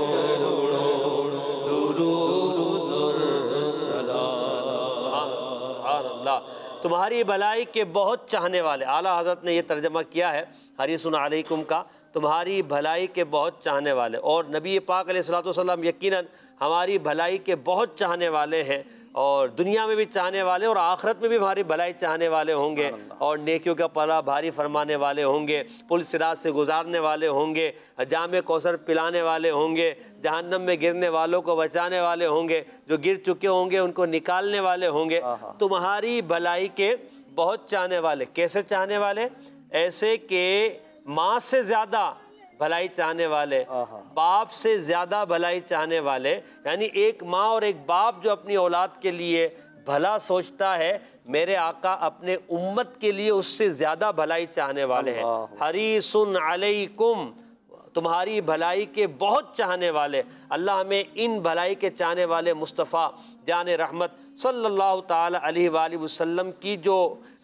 तुम्हारी भलाई के बहुत चाहने वाले, आला हज़रत ने यह तर्जमा किया है हरीसुन अलैकुम का, तुम्हारी भलाई के बहुत चाहने वाले। और नबी पाक अलैहिस्सलातु वस्सलाम यकीनन हमारी भलाई के बहुत चाहने वाले हैं, और दुनिया में भी चाहने वाले और आखिरत में भी हमारी भलाई चाहने वाले होंगे, और नेकियों का पला भारी फरमाने वाले होंगे, पुल सिरात से गुजारने वाले होंगे, जामे कौसर पिलाने वाले होंगे, जहन्नम में गिरने वालों को बचाने वाले होंगे, जो गिर चुके होंगे उनको निकालने वाले होंगे। तुम्हारी भलाई के बहुत चाहने वाले, कैसे चाहने वाले? ऐसे कि माँ से ज़्यादा भलाई चाहने वाले, बाप से ज़्यादा भलाई चाहने वाले, यानी एक माँ और एक बाप जो अपनी औलाद के लिए भला सोचता है, मेरे आका अपने उम्मत के लिए उससे ज़्यादा भलाई चाहने वाले हैं। हरीसुन अलैकुम, तुम्हारी भलाई के बहुत चाहने वाले। अल्लाह हमें इन भलाई के चाहने वाले मुस्तफ़ा जान रहमत सल्लल्लाहु ताला अलैहि वसल्लम की जो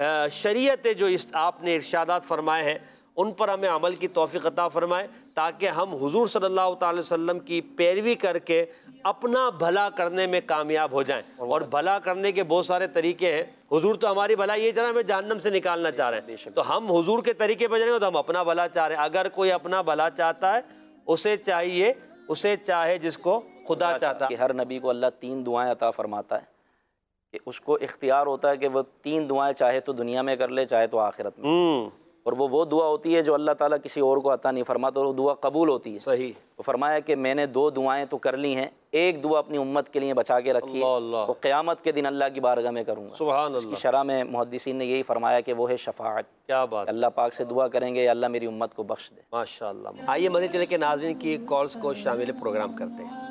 शरीयत है, जो इस आपने इरशादात फरमाए हैं, उन पर हमें अमल की तौफीक अता फरमाए, ताकि हम हुजूर सल्लल्लाहु अलैहि वसल्लम की पैरवी करके अपना भला करने में कामयाब हो जाएं। और भला करने के बहुत सारे तरीके हैं। हुजूर तो हमारी भला ये जना हमें जहन्नम से निकालना चाह रहे हैं, तो हम हुजूर के तरीके पर जाएंगे तो हम अपना भला चाह रहे हैं। अगर कोई अपना भला चाहता है, उसे चाहिए उसे चाहे जिसको खुदा चाहता है।
कि हर नबी को अल्लाह 3 दुआएं अता फरमाता है कि उसको इख्तियार होता है कि वो 3 दुआएं चाहे तो दुनिया में कर ले, चाहे तो आखिरत में। और वो दुआ होती है जो अल्लाह ताला किसी और को अता नहीं फरमाता, और वो दुआ कबूल होती है।
सही।
तो फरमाया कि मैंने 2 दुआएं तो कर ली हैं, एक दुआ अपनी उम्मत के लिए बचा के रखी है, वो क़यामत के दिन अल्लाह की बारगाह में करूँगा।
सुभान अल्लाह।
इसकी शरह में मुहद्दिसीन ने यही फरमाया कि वो है शफाअत।
क्या बात।
अल्लाह पाक से दुआ करेंगे, अल्लाह मेरी उम्मत को बख्श दे।
माशाअल्लाह। आइए मदीने चले के नाज़रीन की कॉल्स को शामिल प्रोग्राम करते हैं।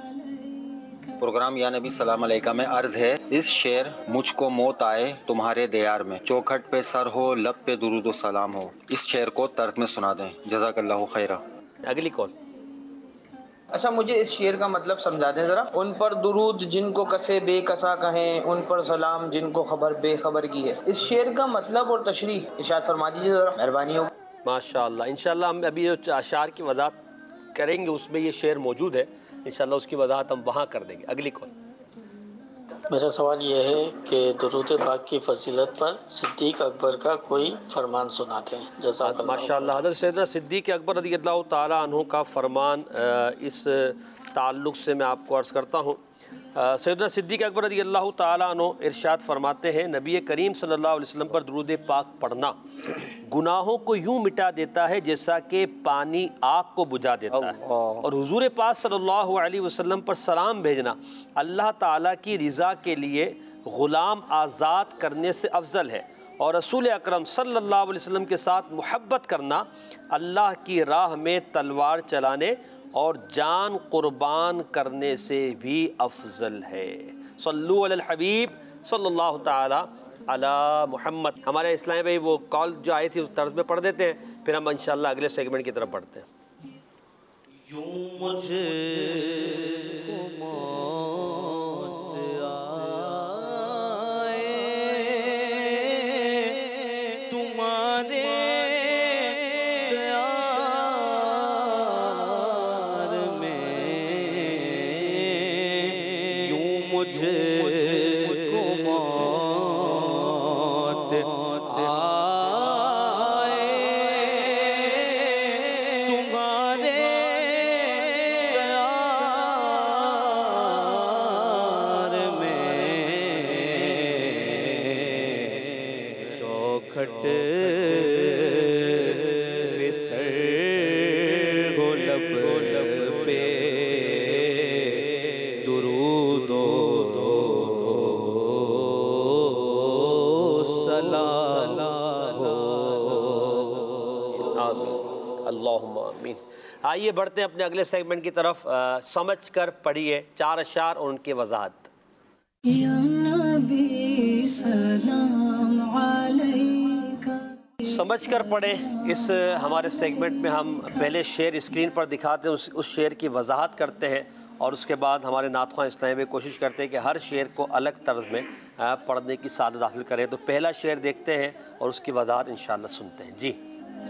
प्रोग्राम या नबी सलाम अलैका में अर्ज है, इस शेर मुझको मौत आए तुम्हारे दयार में, चौखट पे सर हो लब पे दुरूद व सलाम हो, इस शेर को तर्क में सुना दें। जज़ाकल्लाहु खैरा।
अगली कॉल।
अच्छा, मुझे इस शेर का मतलब समझा दें ज़रा। उन पर दुरूद जिनको कसे बेकसा कहें, उन पर सलाम जिनको खबर बेखबर की है। इस शेर का मतलब और तशरीह इरशाद फरमा दीजिए ज़रा, मेहरबानी हो।
माशाअल्लाह। इंशाअल्लाह हम अभी जो अशार की वज़ाहत करेंगे उसमें ये शेर मौजूद है, इंशाअल्लाह उसकी वज़ाहत हम वहाँ कर देंगे। अगली कॉल।
मेरा सवाल यह है कि दुरूद पाक की फजीलत पर सिद्दीक अकबर का कोई फरमान सुनाते हैं। जज़ाकल्लाह।
माशाअल्लाह। हज़रत सैयदना सिद्दीक अकबर रज़ियल्लाहु ताला अन्हु का फरमान इस ताल्लुक़ से मैं आपको अर्ज़ करता हूँ। सैयदना सिद्दीक अकबर रज़ियल्लाहु ताला अन्हु इरशाद फरमाते हैं, नबी करीम सल्लल्लाहु अलैहि वसल्लम पर दुरूद पाक पढ़ना गुनाहों को यूँ मिटा देता है जैसा कि पानी आग को बुझा देता है, और हुजूर पाक सल्लल्लाहु अलैहि वसल्लम पर सलाम भेजना अल्लाह ताला की रज़ा के लिए ग़ुलाम आज़ाद करने से अफजल है, और रसूल अकरम सल्लल्लाहु अलैहि वसल्लम के साथ मोहब्बत करना अल्लाह की राह में तलवार चलाने और जान कुर्बान करने से भी अफजल है। सल्लु अलल हबीब सल्लल्लाहु ताला अला मुहम्मद। हमारे इस्लामी भाई वो कॉल जो आई थी उस तर्ज में पढ़ देते हैं, फिर हम इंशाअल्लाह अगले सेगमेंट की तरफ बढ़ते हैं।
यूं मुझे तुम्हारे प्यार में, यूं मुझे
आइए बढ़ते हैं अपने अगले सेगमेंट की तरफ। समझ कर पढ़िए 4 अशार और उनकी वजाहत।
या नबी सलाम अलैका
समझ कर पढ़ें। इस हमारे सेगमेंट में हम पहले शेर स्क्रीन पर दिखाते हैं, उस शेर की वजाहत करते हैं और उसके बाद हमारे नातख़्वां इस्लामी में कोशिश करते हैं कि हर शेर को अलग तर्ज में पढ़ने की सादत हासिल करें। तो पहला शेर देखते हैं और उसकी वजाहत इंशाअल्लाह सुनते हैं। जी।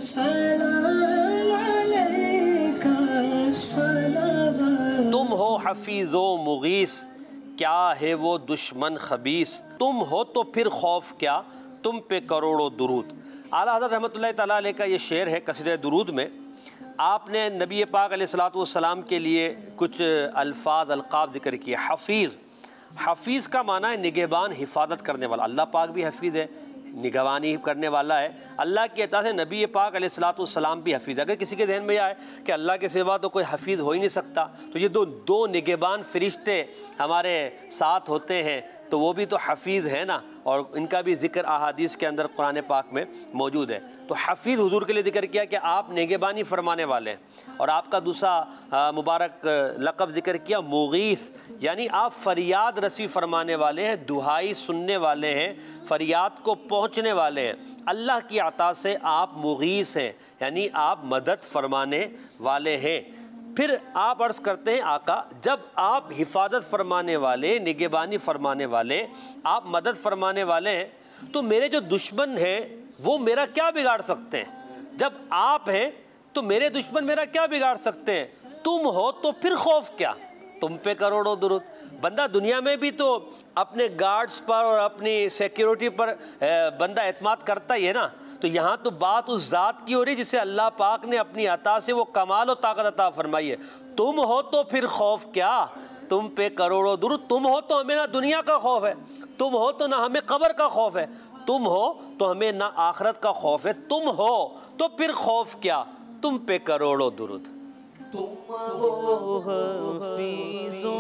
तुम हो हफीज़ो मुगीस, क्या है वो दुश्मन खबीस, तुम हो तो फिर खौफ क्या, तुम पे करोड़ों दुरूद। आला हज़रत रहमतुल्लाहि तआला अलैह का ये शेर है कसीदे दुरूद में। आपने नबी पाक अलैहिस्सलातु वस्सलाम के लिए कुछ अल्फाज अलक़ाब ज़िक्र किए। हफ़ीज़, हफ़ीज़ का माना है निगहबान, हिफाजत करने वाला। अल्लाह पाक भी हफ़ीज़ है, निगहबानी करने वाला है। अल्लाह की अता से नबी पाक अलैहिस्सलातु वस्सलाम भी हफ़ीज़। अगर किसी के ज़हन में आए कि अल्लाह के सिवा तो कोई हफ़ीज़ हो ही नहीं सकता, तो ये दो निगहबान फ़रिश्ते हमारे साथ होते हैं, तो वो भी तो हफ़ीज़ है ना, और इनका भी ज़िक्र अहादीस के अंदर कुरान पाक में मौजूद है। तो हफ़ीज़ हुज़ूर के लिए ज़िक्र किया कि आप निगहबानी फरमाने वाले हैं। और आपका दूसरा मुबारक लक़ब ज़िक्र किया मुगीस, यानी आप फ़रियाद रसी फरमाने वाले हैं, दुहाई सुनने वाले हैं, फ़रियाद को पहुँचने वाले हैं। अल्लाह की अता से आप मुगीस हैं, यानी आप मदद फरमाने वाले हैं। फिर आप अर्ज़ करते हैं आका, जब आप हिफाजत फरमाने वाले, निगहबानी फरमाने वाले, आप मदद फरमाने वाले हैं, तो मेरे जो दुश्मन हैं वो मेरा क्या बिगाड़ सकते हैं। जब आप हैं तो मेरे दुश्मन मेरा क्या बिगाड़ सकते हैं। तुम हो तो फिर खौफ क्या, तुम पे करोड़ों दुरूद। बंदा दुनिया में भी तो अपने गार्ड्स पर और अपनी सिक्योरिटी पर बंदा एतमाद करता ही है ना। तो यहाँ तो बात उस ज़ात की हो रही जिसे अल्लाह पाक ने अपनी अता से वो कमाल और ताकत अता फरमाई है। तुम हो तो फिर खौफ क्या, तुम पे करोड़ों दुरूद। तुम हो तो हमें ना दुनिया का खौफ है, तुम हो तो ना हमें कब्र का खौफ है, तुम हो तो हमें ना आखिरत का खौफ है, तुम हो तो फिर खौफ क्या, तुम पे करोड़ों दुरूद।
तुम हो हफीज़ो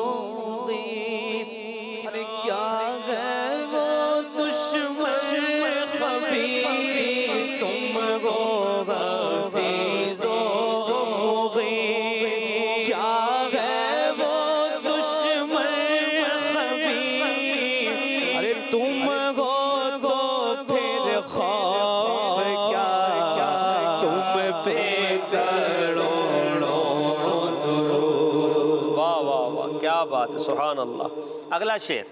मुगीस, अरे क्या है वो दुश्मन खबीस, तुम हो हफीज़ो मुगीस, क्या है वो दुश्मन खबीस, अरे तुम हो तो फिर खौफ क्या, तुम पे
क्या बात है, सुभान अल्लाह। अगला शेर।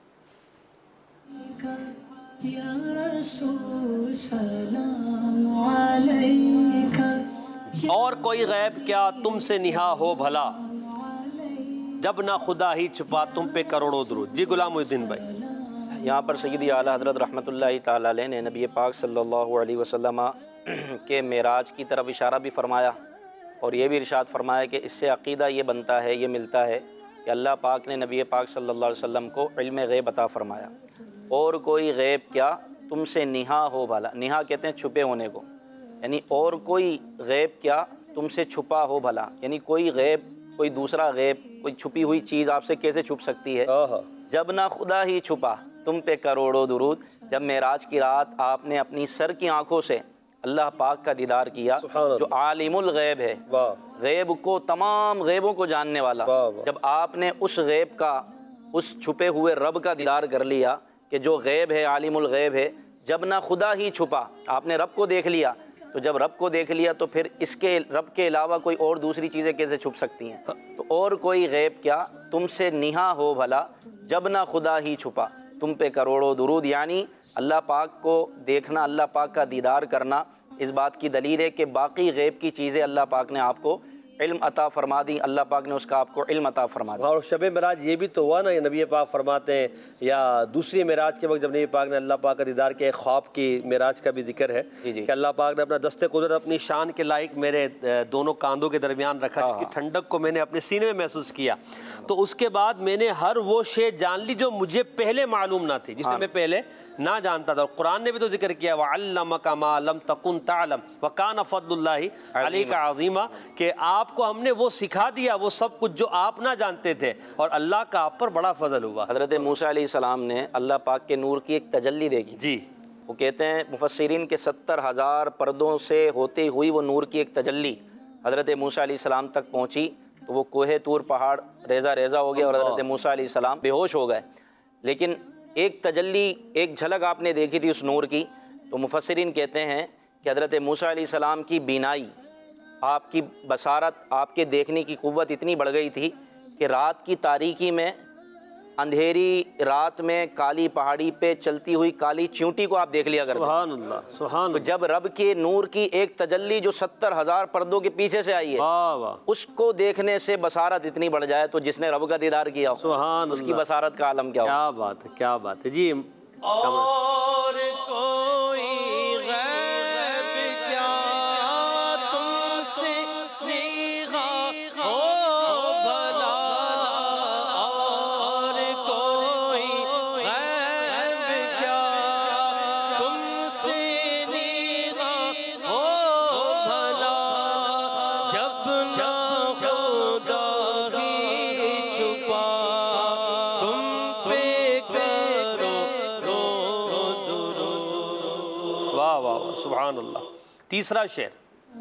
या रसूल सलाम अलैका,
और कोई गैब क्या तुमसे निहा हो भला, जब ना खुदा ही छुपा तुम पे करोड़ों दुरूद। जी गुलामुद्दीन भाई।
यहाँ पर सय्यदी आला हज़रत रहमतुल्लाहि ताला अलैह ने नबी पाक सल्लल्लाहु अलैहि वसल्लम के मेराज की तरफ इशारा भी फरमाया और ये भी इरशाद फरमाया कि इससे अक़ीदा ये बनता है, ये मिलता है कि अल्लाह पाक ने नबी पाक सल्लल्लाहु अलैहि वसल्लम को इल्म गैब अता फरमाया। और कोई गैब क्या तुमसे निहा हो भला, निहा कहते हैं छुपे होने को, यानी और कोई गैब क्या तुमसे छुपा हो भला, यानी कोई गैब, कोई दूसरा गैब, कोई छुपी हुई चीज़ आपसे कैसे छुप सकती है। जब ना खुदा ही छुपा तुम पे करोड़ों दुरूद। जब मेराज की रात आपने अपनी सर की आंखों से अल्लाह पाक का दीदार किया, जो आलिमुल गैब है, गैब को, तमाम गैबों को जानने वाला, जब आपने उस गैब का, उस छुपे हुए रब का दीदार कर लिया कि जो गैब है, आलिमुल गैब है, जब ना खुदा ही छुपा, आपने रब को देख लिया, तो जब रब को देख लिया तो फिर इसके रब के अलावा कोई और दूसरी चीज़ें कैसे छुप सकती हैं। तो और कोई गैब क्या तुमसे निहा हो भला, जब ना खुदा ही छुपा तुम पे करोड़ों दुरूद। यानी अल्लाह पाक को देखना, अल्लाह पाक का दीदार करना इस बात की दलील है कि बाकी गैब की चीज़ें अल्लाह पाक ने आपको इल्म अता फरमा दी, अल्लाह पाक ने उसका आपको इल्म अता फरमा दिया।
और शब मेराज ये भी तो हुआ ना, ये नबी पाक फरमाते हैं, या दूसरी मेराज के वक्त जब नबी पाक ने अल्लाह पाक का दीदार किया, ख्वाब की मेराज का भी जिक्र है कि अल्लाह पाक ने अपना दस्ते कुदरत अपनी शान के लायक मेरे दोनों कांधों के दरमियान रखा, जिसकी ठंडक को मैंने अपने सीने में महसूस किया। तो उसके बाद मैंने हर वो शे जान ली जो मुझे पहले मालूम ना थी, जिसे मैं पहले ना जानता था। और कुरान ने भी तो जिक्र किया, वअल्लमका मा लम तकुन तअलम व कान फज़लुल्लाहि अलैका अज़ीमा, कि आपको हमने वो सिखा दिया वो सब कुछ जो आप ना जानते थे, और अल्लाह का आप पर बड़ा फजल हुआ।
हज़रत मूसा अलैहिस्सलाम ने अल्लाह पाक के नूर की एक तजल्ली देखी।
जी,
वो कहते हैं मुफस्सिरीन के 70,000 पर्दों से होती हुई वो नूर की एक तजल्ली हज़रत मूसा अलैहिस्सलाम तक पहुँची, तो वो कोहे तूर पहाड़ रेजा रेजा हो गया और हज़रत मूसा अलैहिस्सलाम बेहोश हो गए। लेकिन एक तजल्ली, एक झलक आपने देखी थी उस नूर की, तो मुफस्सिरीन कहते हैं कि हज़रत मूसा अलैहिस्सलाम की बीनाई, आपकी बसारत, आपके देखने की क़ुव्वत इतनी बढ़ गई थी कि रात की तारीकी में, अंधेरी रात में काली पहाड़ी पे चलती हुई काली चींटी को आप देख लिया करते।
सुभान अल्लाह, सुभान।
तो जब रब के नूर की एक तजल्ली जो 70,000 पर्दों के पीछे से आई है,
वाह वाह,
उसको देखने से बसारत इतनी बढ़ जाए तो जिसने रब का दीदार किया हो,
सुभान
उसकी
अल्लाह।
बसारत का आलम क्या हो।
क्या बात है, क्या बात है जी।
और कोई गैब क्या तुमसे सीगा हो भला, और कोई गैब क्या तुमसे सीगा हो भला, जब ना खुदा ही छुपा तुम पे करो
वाह वाह वाह, सुभान अल्लाह। तीसरा शेर,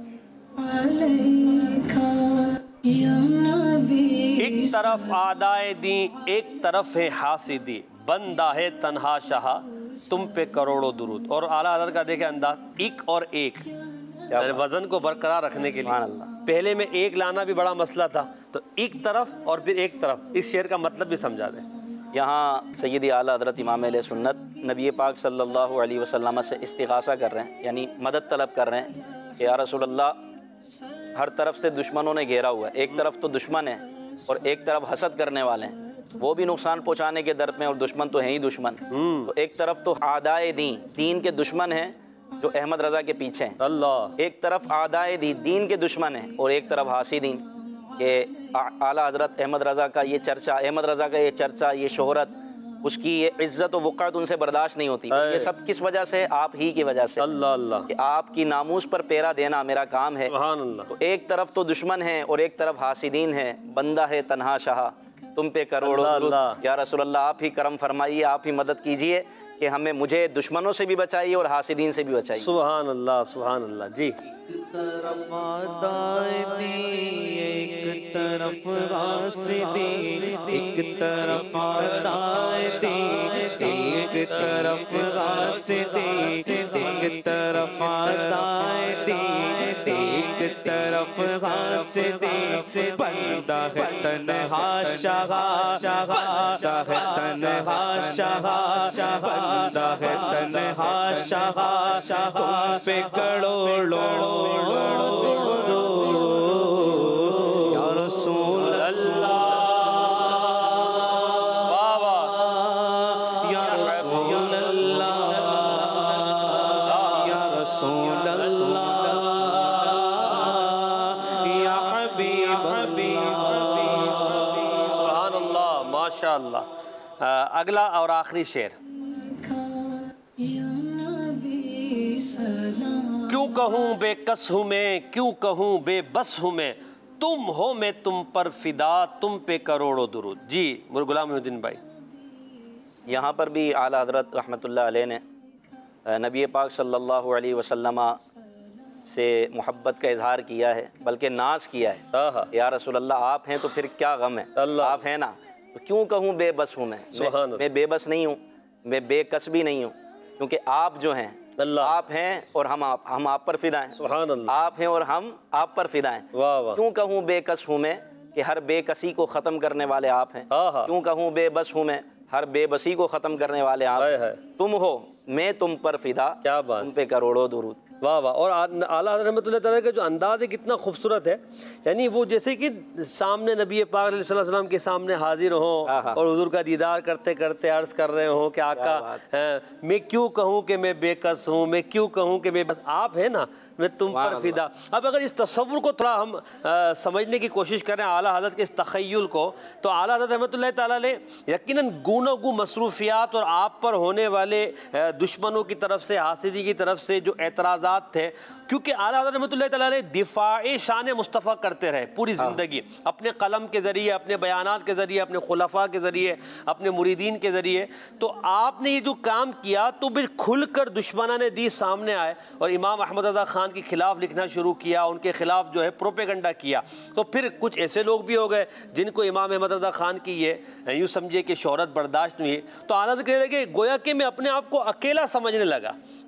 अलैका या नबी,
एक तरफ आदाए दी एक तरफ है हासिदी, बंदा है तन्हा शाह तुम पे करोड़ों दुरूद। और आला हज़रत का देखे अंदाज, एक और एक, वज़न को बरकरार रखने के लिए पहले में एक लाना भी बड़ा मसला था, तो एक तरफ और फिर एक तरफ। इस शेर का मतलब भी समझा दें।
यहाँ सैयदी आला हज़रत इमाम अहले सुन्नत नबी पाक सल्लल्लाहु अलैहि वसल्लम से इस्तिग़ासा कर रहे हैं, यानी मदद तलब कर रहे हैं कि या रसूल अल्लाह, हर तरफ से दुश्मनों ने घेरा हुआ है। एक तरफ तो दुश्मन है और एक तरफ हसद करने वाले हैं, वो भी नुकसान पहुँचाने के दर में, और दुश्मन तो हैं ही दुश्मन। तो एक तरफ तो आदाए दीन के दुश्मन हैं जो अहमद रज़ा के पीछे हैं,
अल्लाह।
एक तरफ आदाए दीन के दुश्मन हैं और एक तरफ हासिदीन के। आला हज़रत अहमद रज़ा का ये चर्चा, अहमद रज़ा का ये चर्चा, ये शोहरत, उसकी ये इज़्ज़त और वक़ारत उनसे बर्दाश्त नहीं होती। ये सब किस वजह से? आप ही की वजह से।
अल्लाह अल्लाह,
कि आपकी नामूस पर पेरा देना मेरा काम है।
सुभान अल्लाह।
तो एक तरफ तो दुश्मन है और एक तरफ हासिदीन है, बंदा है तन्हा शाह तुम पे करोड़ों दुरूद। या रसूल अल्लाह, आप ही करम फरमाइए, आप ही मदद कीजिए कि हमें, मुझे दुश्मनों से भी बचाइए और हासिदीन से भी बचाइए।
सुभान अल्लाह, सुभान अल्लाह जी।
एक तरफ आदाए दी, एक तरफ हासिदी, एक तरफ आदाए दी, एक तरफ हासिदी, एक तरफ आदाए दी, एक तरफ हासिदी, बंदा है तन्हा शाह, बंदा है तन्हा शाह, बंदा है तन्हा शाह तुम पे करोड़ों या रसूल अल्लाह, या रसूल अल्लाह, या रसूल अल्लाह, या हबीब
सुभान अल्लाह, माशा अल्लाह। अगला और आखिरी शेर,
या नबी सलाम,
क्यों कहूँ बेकस हूँ मैं, क्यों कहूँ बेबस हूँ मैं, तुम हो मैं तुम पर फिदा, तुम पे करोड़ों दुरूद। जी गुलाम मोहद्दीन भाई।
यहाँ पर भी आला हज़रत रहमतुल्लाह अलैह ने नबी पाक सल्लल्लाहु अलैहि वसल्लम से मोहब्बत का इजहार किया है, बल्कि नाज किया है। या रसूल अल्लाह, आप हैं तो फिर क्या गम है, आप हैं ना, तो क्यों कहूँ बेबस हूँ मैं बेबस नहीं हूँ, मैं बेकस भी नहीं हूँ, क्योंकि आप जो हैं आप हैं और हम आप पर फिदा हैं।
सुभान अल्लाह।
आप हैं और हम आप पर फिदा हैं।
वाह वाह।
क्यों कहूँ बेकस हूँ मैं, कि हर बेकसी को ख़त्म करने वाले आप हैं। क्यों कहूँ बेबस हूँ मैं, हर बेबसी को ख़त्म करने वाले आप हैं। तुम हो मैं तुम पर फिदा,
क्या बात,
तुम पे करोड़ों दुरूद।
वाह वाह। और आला हज़रत रहमतुल्लाह तआला का जो अंदाज़ है कितना खूबसूरत है, यानी वो जैसे कि सामने नबी पाक अलैहि सल्लम के सामने हाजिर हों और हुज़ूर का दीदार करते करते अर्ज़ कर रहे हों कि आका, मैं क्यों कहूँ कि मैं बेकस हूँ, मैं क्यों कहूँ कि मैं बस आप है ना, मैं तुम पर फिदा। अब अगर इस तसव्वुर को थोड़ा हम समझने की कोशिश करें आला हज़रत के इस तख़य्युल को, तो आला हज़रत रहमतुल्लाह तआला ने यकीनन गूनो-गू मसरूफ़ियात और आप पर होने वाले दुश्मनों की तरफ से, हासिदी की तरफ से जो एतराज़ात थे, क्योंकि आला हज़रत रहमतुल्लाह तआला ने दिफ़ा-ए शान मुस्तफ़ा करते रहे पूरी ज़िंदगी, अपने कलम के ज़रिए, अपने बयानात के ज़रिए, अपने खुलफ़ा के ज़रिए, अपने मुरीदीन के ज़रिए। तो आपने ये जो काम किया तो बिल खुल कर दुश्मनाने दी सामने आए और इमाम अहमद रज़ा ख़ान के ख़िलाफ़ लिखना शुरू किया, उनके ख़िलाफ़ जो है प्रोपेगंडा किया। तो फिर कुछ ऐसे लोग भी हो गए जिनको इमाम अहमद रज़ा ख़ान की ये यूँ समझिए कि शोहरत बर्दाश्त नहीं है, तो आला कह रहे कि गोया कि मैं अपने आप को अकेला समझने लगा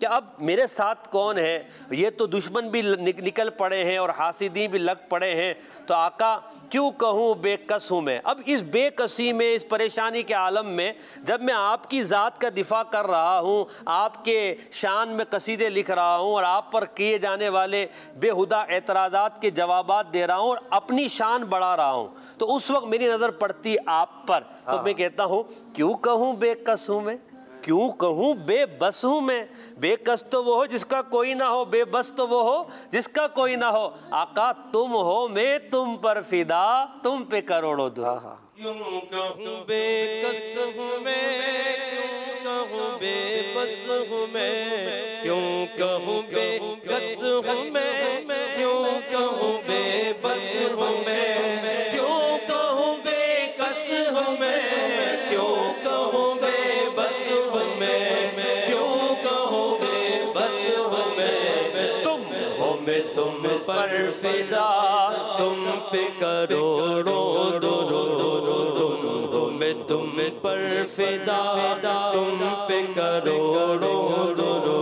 कि अब मेरे साथ कौन है, ये तो दुश्मन भी निकल पड़े हैं और हासिदी भी लग पड़े हैं, तो आका क्यों कहूँ बेकस हूँ मैं। अब इस बेकसी में, इस परेशानी के आलम में जब मैं आपकी ज़ात का दिफा कर रहा हूँ, आपके शान में कसीदे लिख रहा हूँ और आप पर किए जाने वाले बेहुदा एतराज़ात के जवाबात दे रहा हूँ और अपनी शान बढ़ा रहा हूँ, तो उस वक्त मेरी नज़र पड़ती आप पर, तो मैं कहता हूँ क्यों कहूँ बेकस हूँ मैं, क्यों कहूँ बेबस हूँ मैं। बेकस तो वो हो जिसका कोई ना हो, बेबस तो वो हो जिसका कोई ना हो। आका तुम हो, मैं तुम पर फिदा, तुम पे करोड़ों दुआ।
क्यों कहूँ बेकस हूँ मैं, क्यों कहूँ बेबस हूँ मैं, क्यों कहूँ बेकस हूँ मैं, क्यों कहूँ बेबस हूँ मैं, क्यों कहूँ बेकस हूँ मैं, क्यों कहूँ बेबस हूँ मैं, क्यों कहूँ बेबस हूँ मैं। तुम हो मैं तुम पर फिदा, तुम पे करोड़ों मैं तुम पर फिदा, तुम पे करोड़ों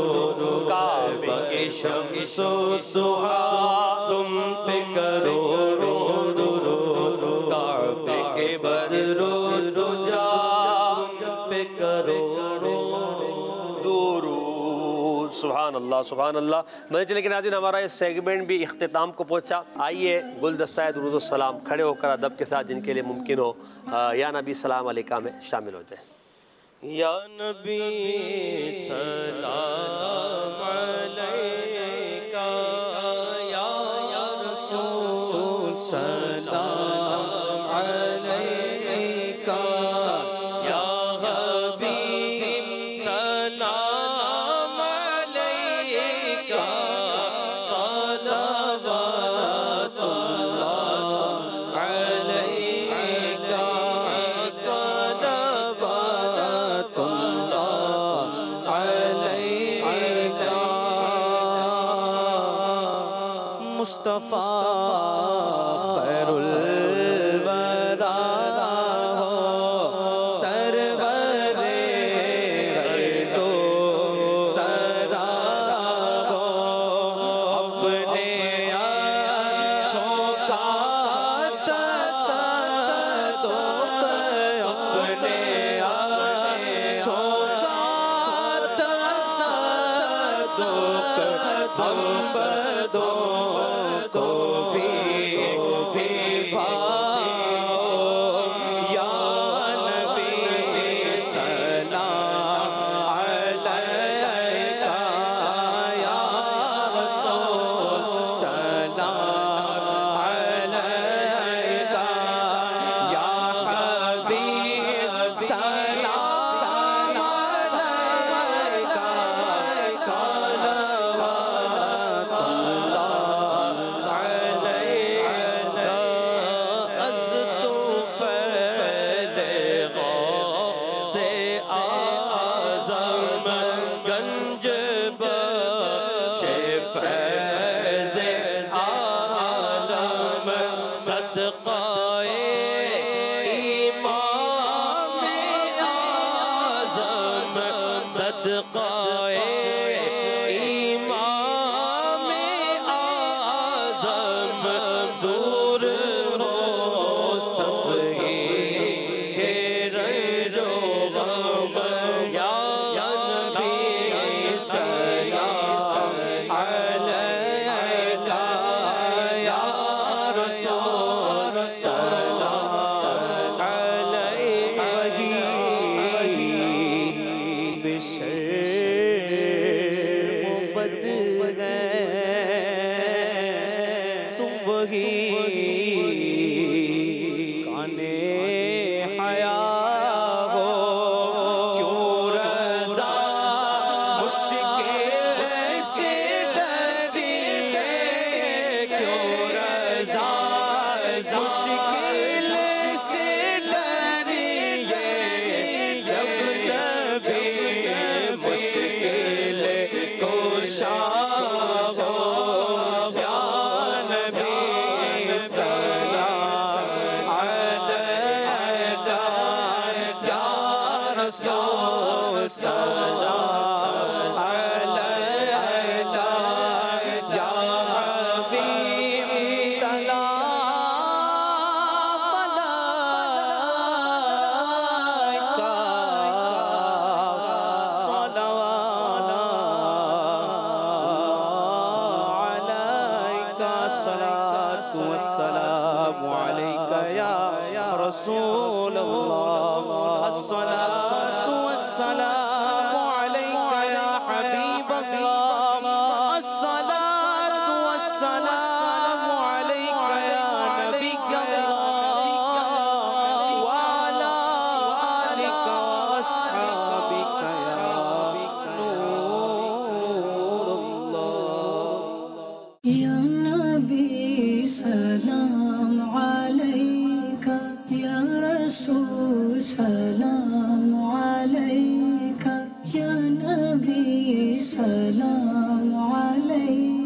काबे शम्सो सुहा, तुम पे करोड़ों काबे के बदरो दुजा, तुम पे करोड़ों
दुरूद। सुभान अल्लाह, सुभान अल्लाह। मैं चले कि नाज़रीन, हमारा ये सेगमेंट भी इख्तिताम को पहुँचा। आइए गुलदस्ता दुरूद व सलाम खड़े होकर अदब के साथ जिनके लिए मुमकिन हो या नबी सलाम अलैका में शामिल हो जाए।
या नबी सलाम अलैका, या रसूल सलाम अलैका, या हबीब सलाम अलैका, सलावतुल्लाह अलैका, मुस्तफ़ा खैरुल वरा हो, सरवरे दो सजा हो, अपने आँखों का तसद्दुक़, अपने आँखों का तसद्दुक़ हम बदो को भी भाओ। या नबी सलाम अलैका, या रसूल सलाम अलैका, या हबीब सलाम अलैका, सलाम अलैका।
अस्सलामु अलैका या रसूल अल्लाह, अस्सलातु वस्सलामु अलैका या हबीब अल्लाह, अस्सलातु वस्सलामु अलैका या नबी अल्लाह, व अला आलिका अस्हाबिका या नूरुल्लाह।
या नबी सलाम अलैका, या रसूल सलाम अलैका, या नबी सलाम अलैका।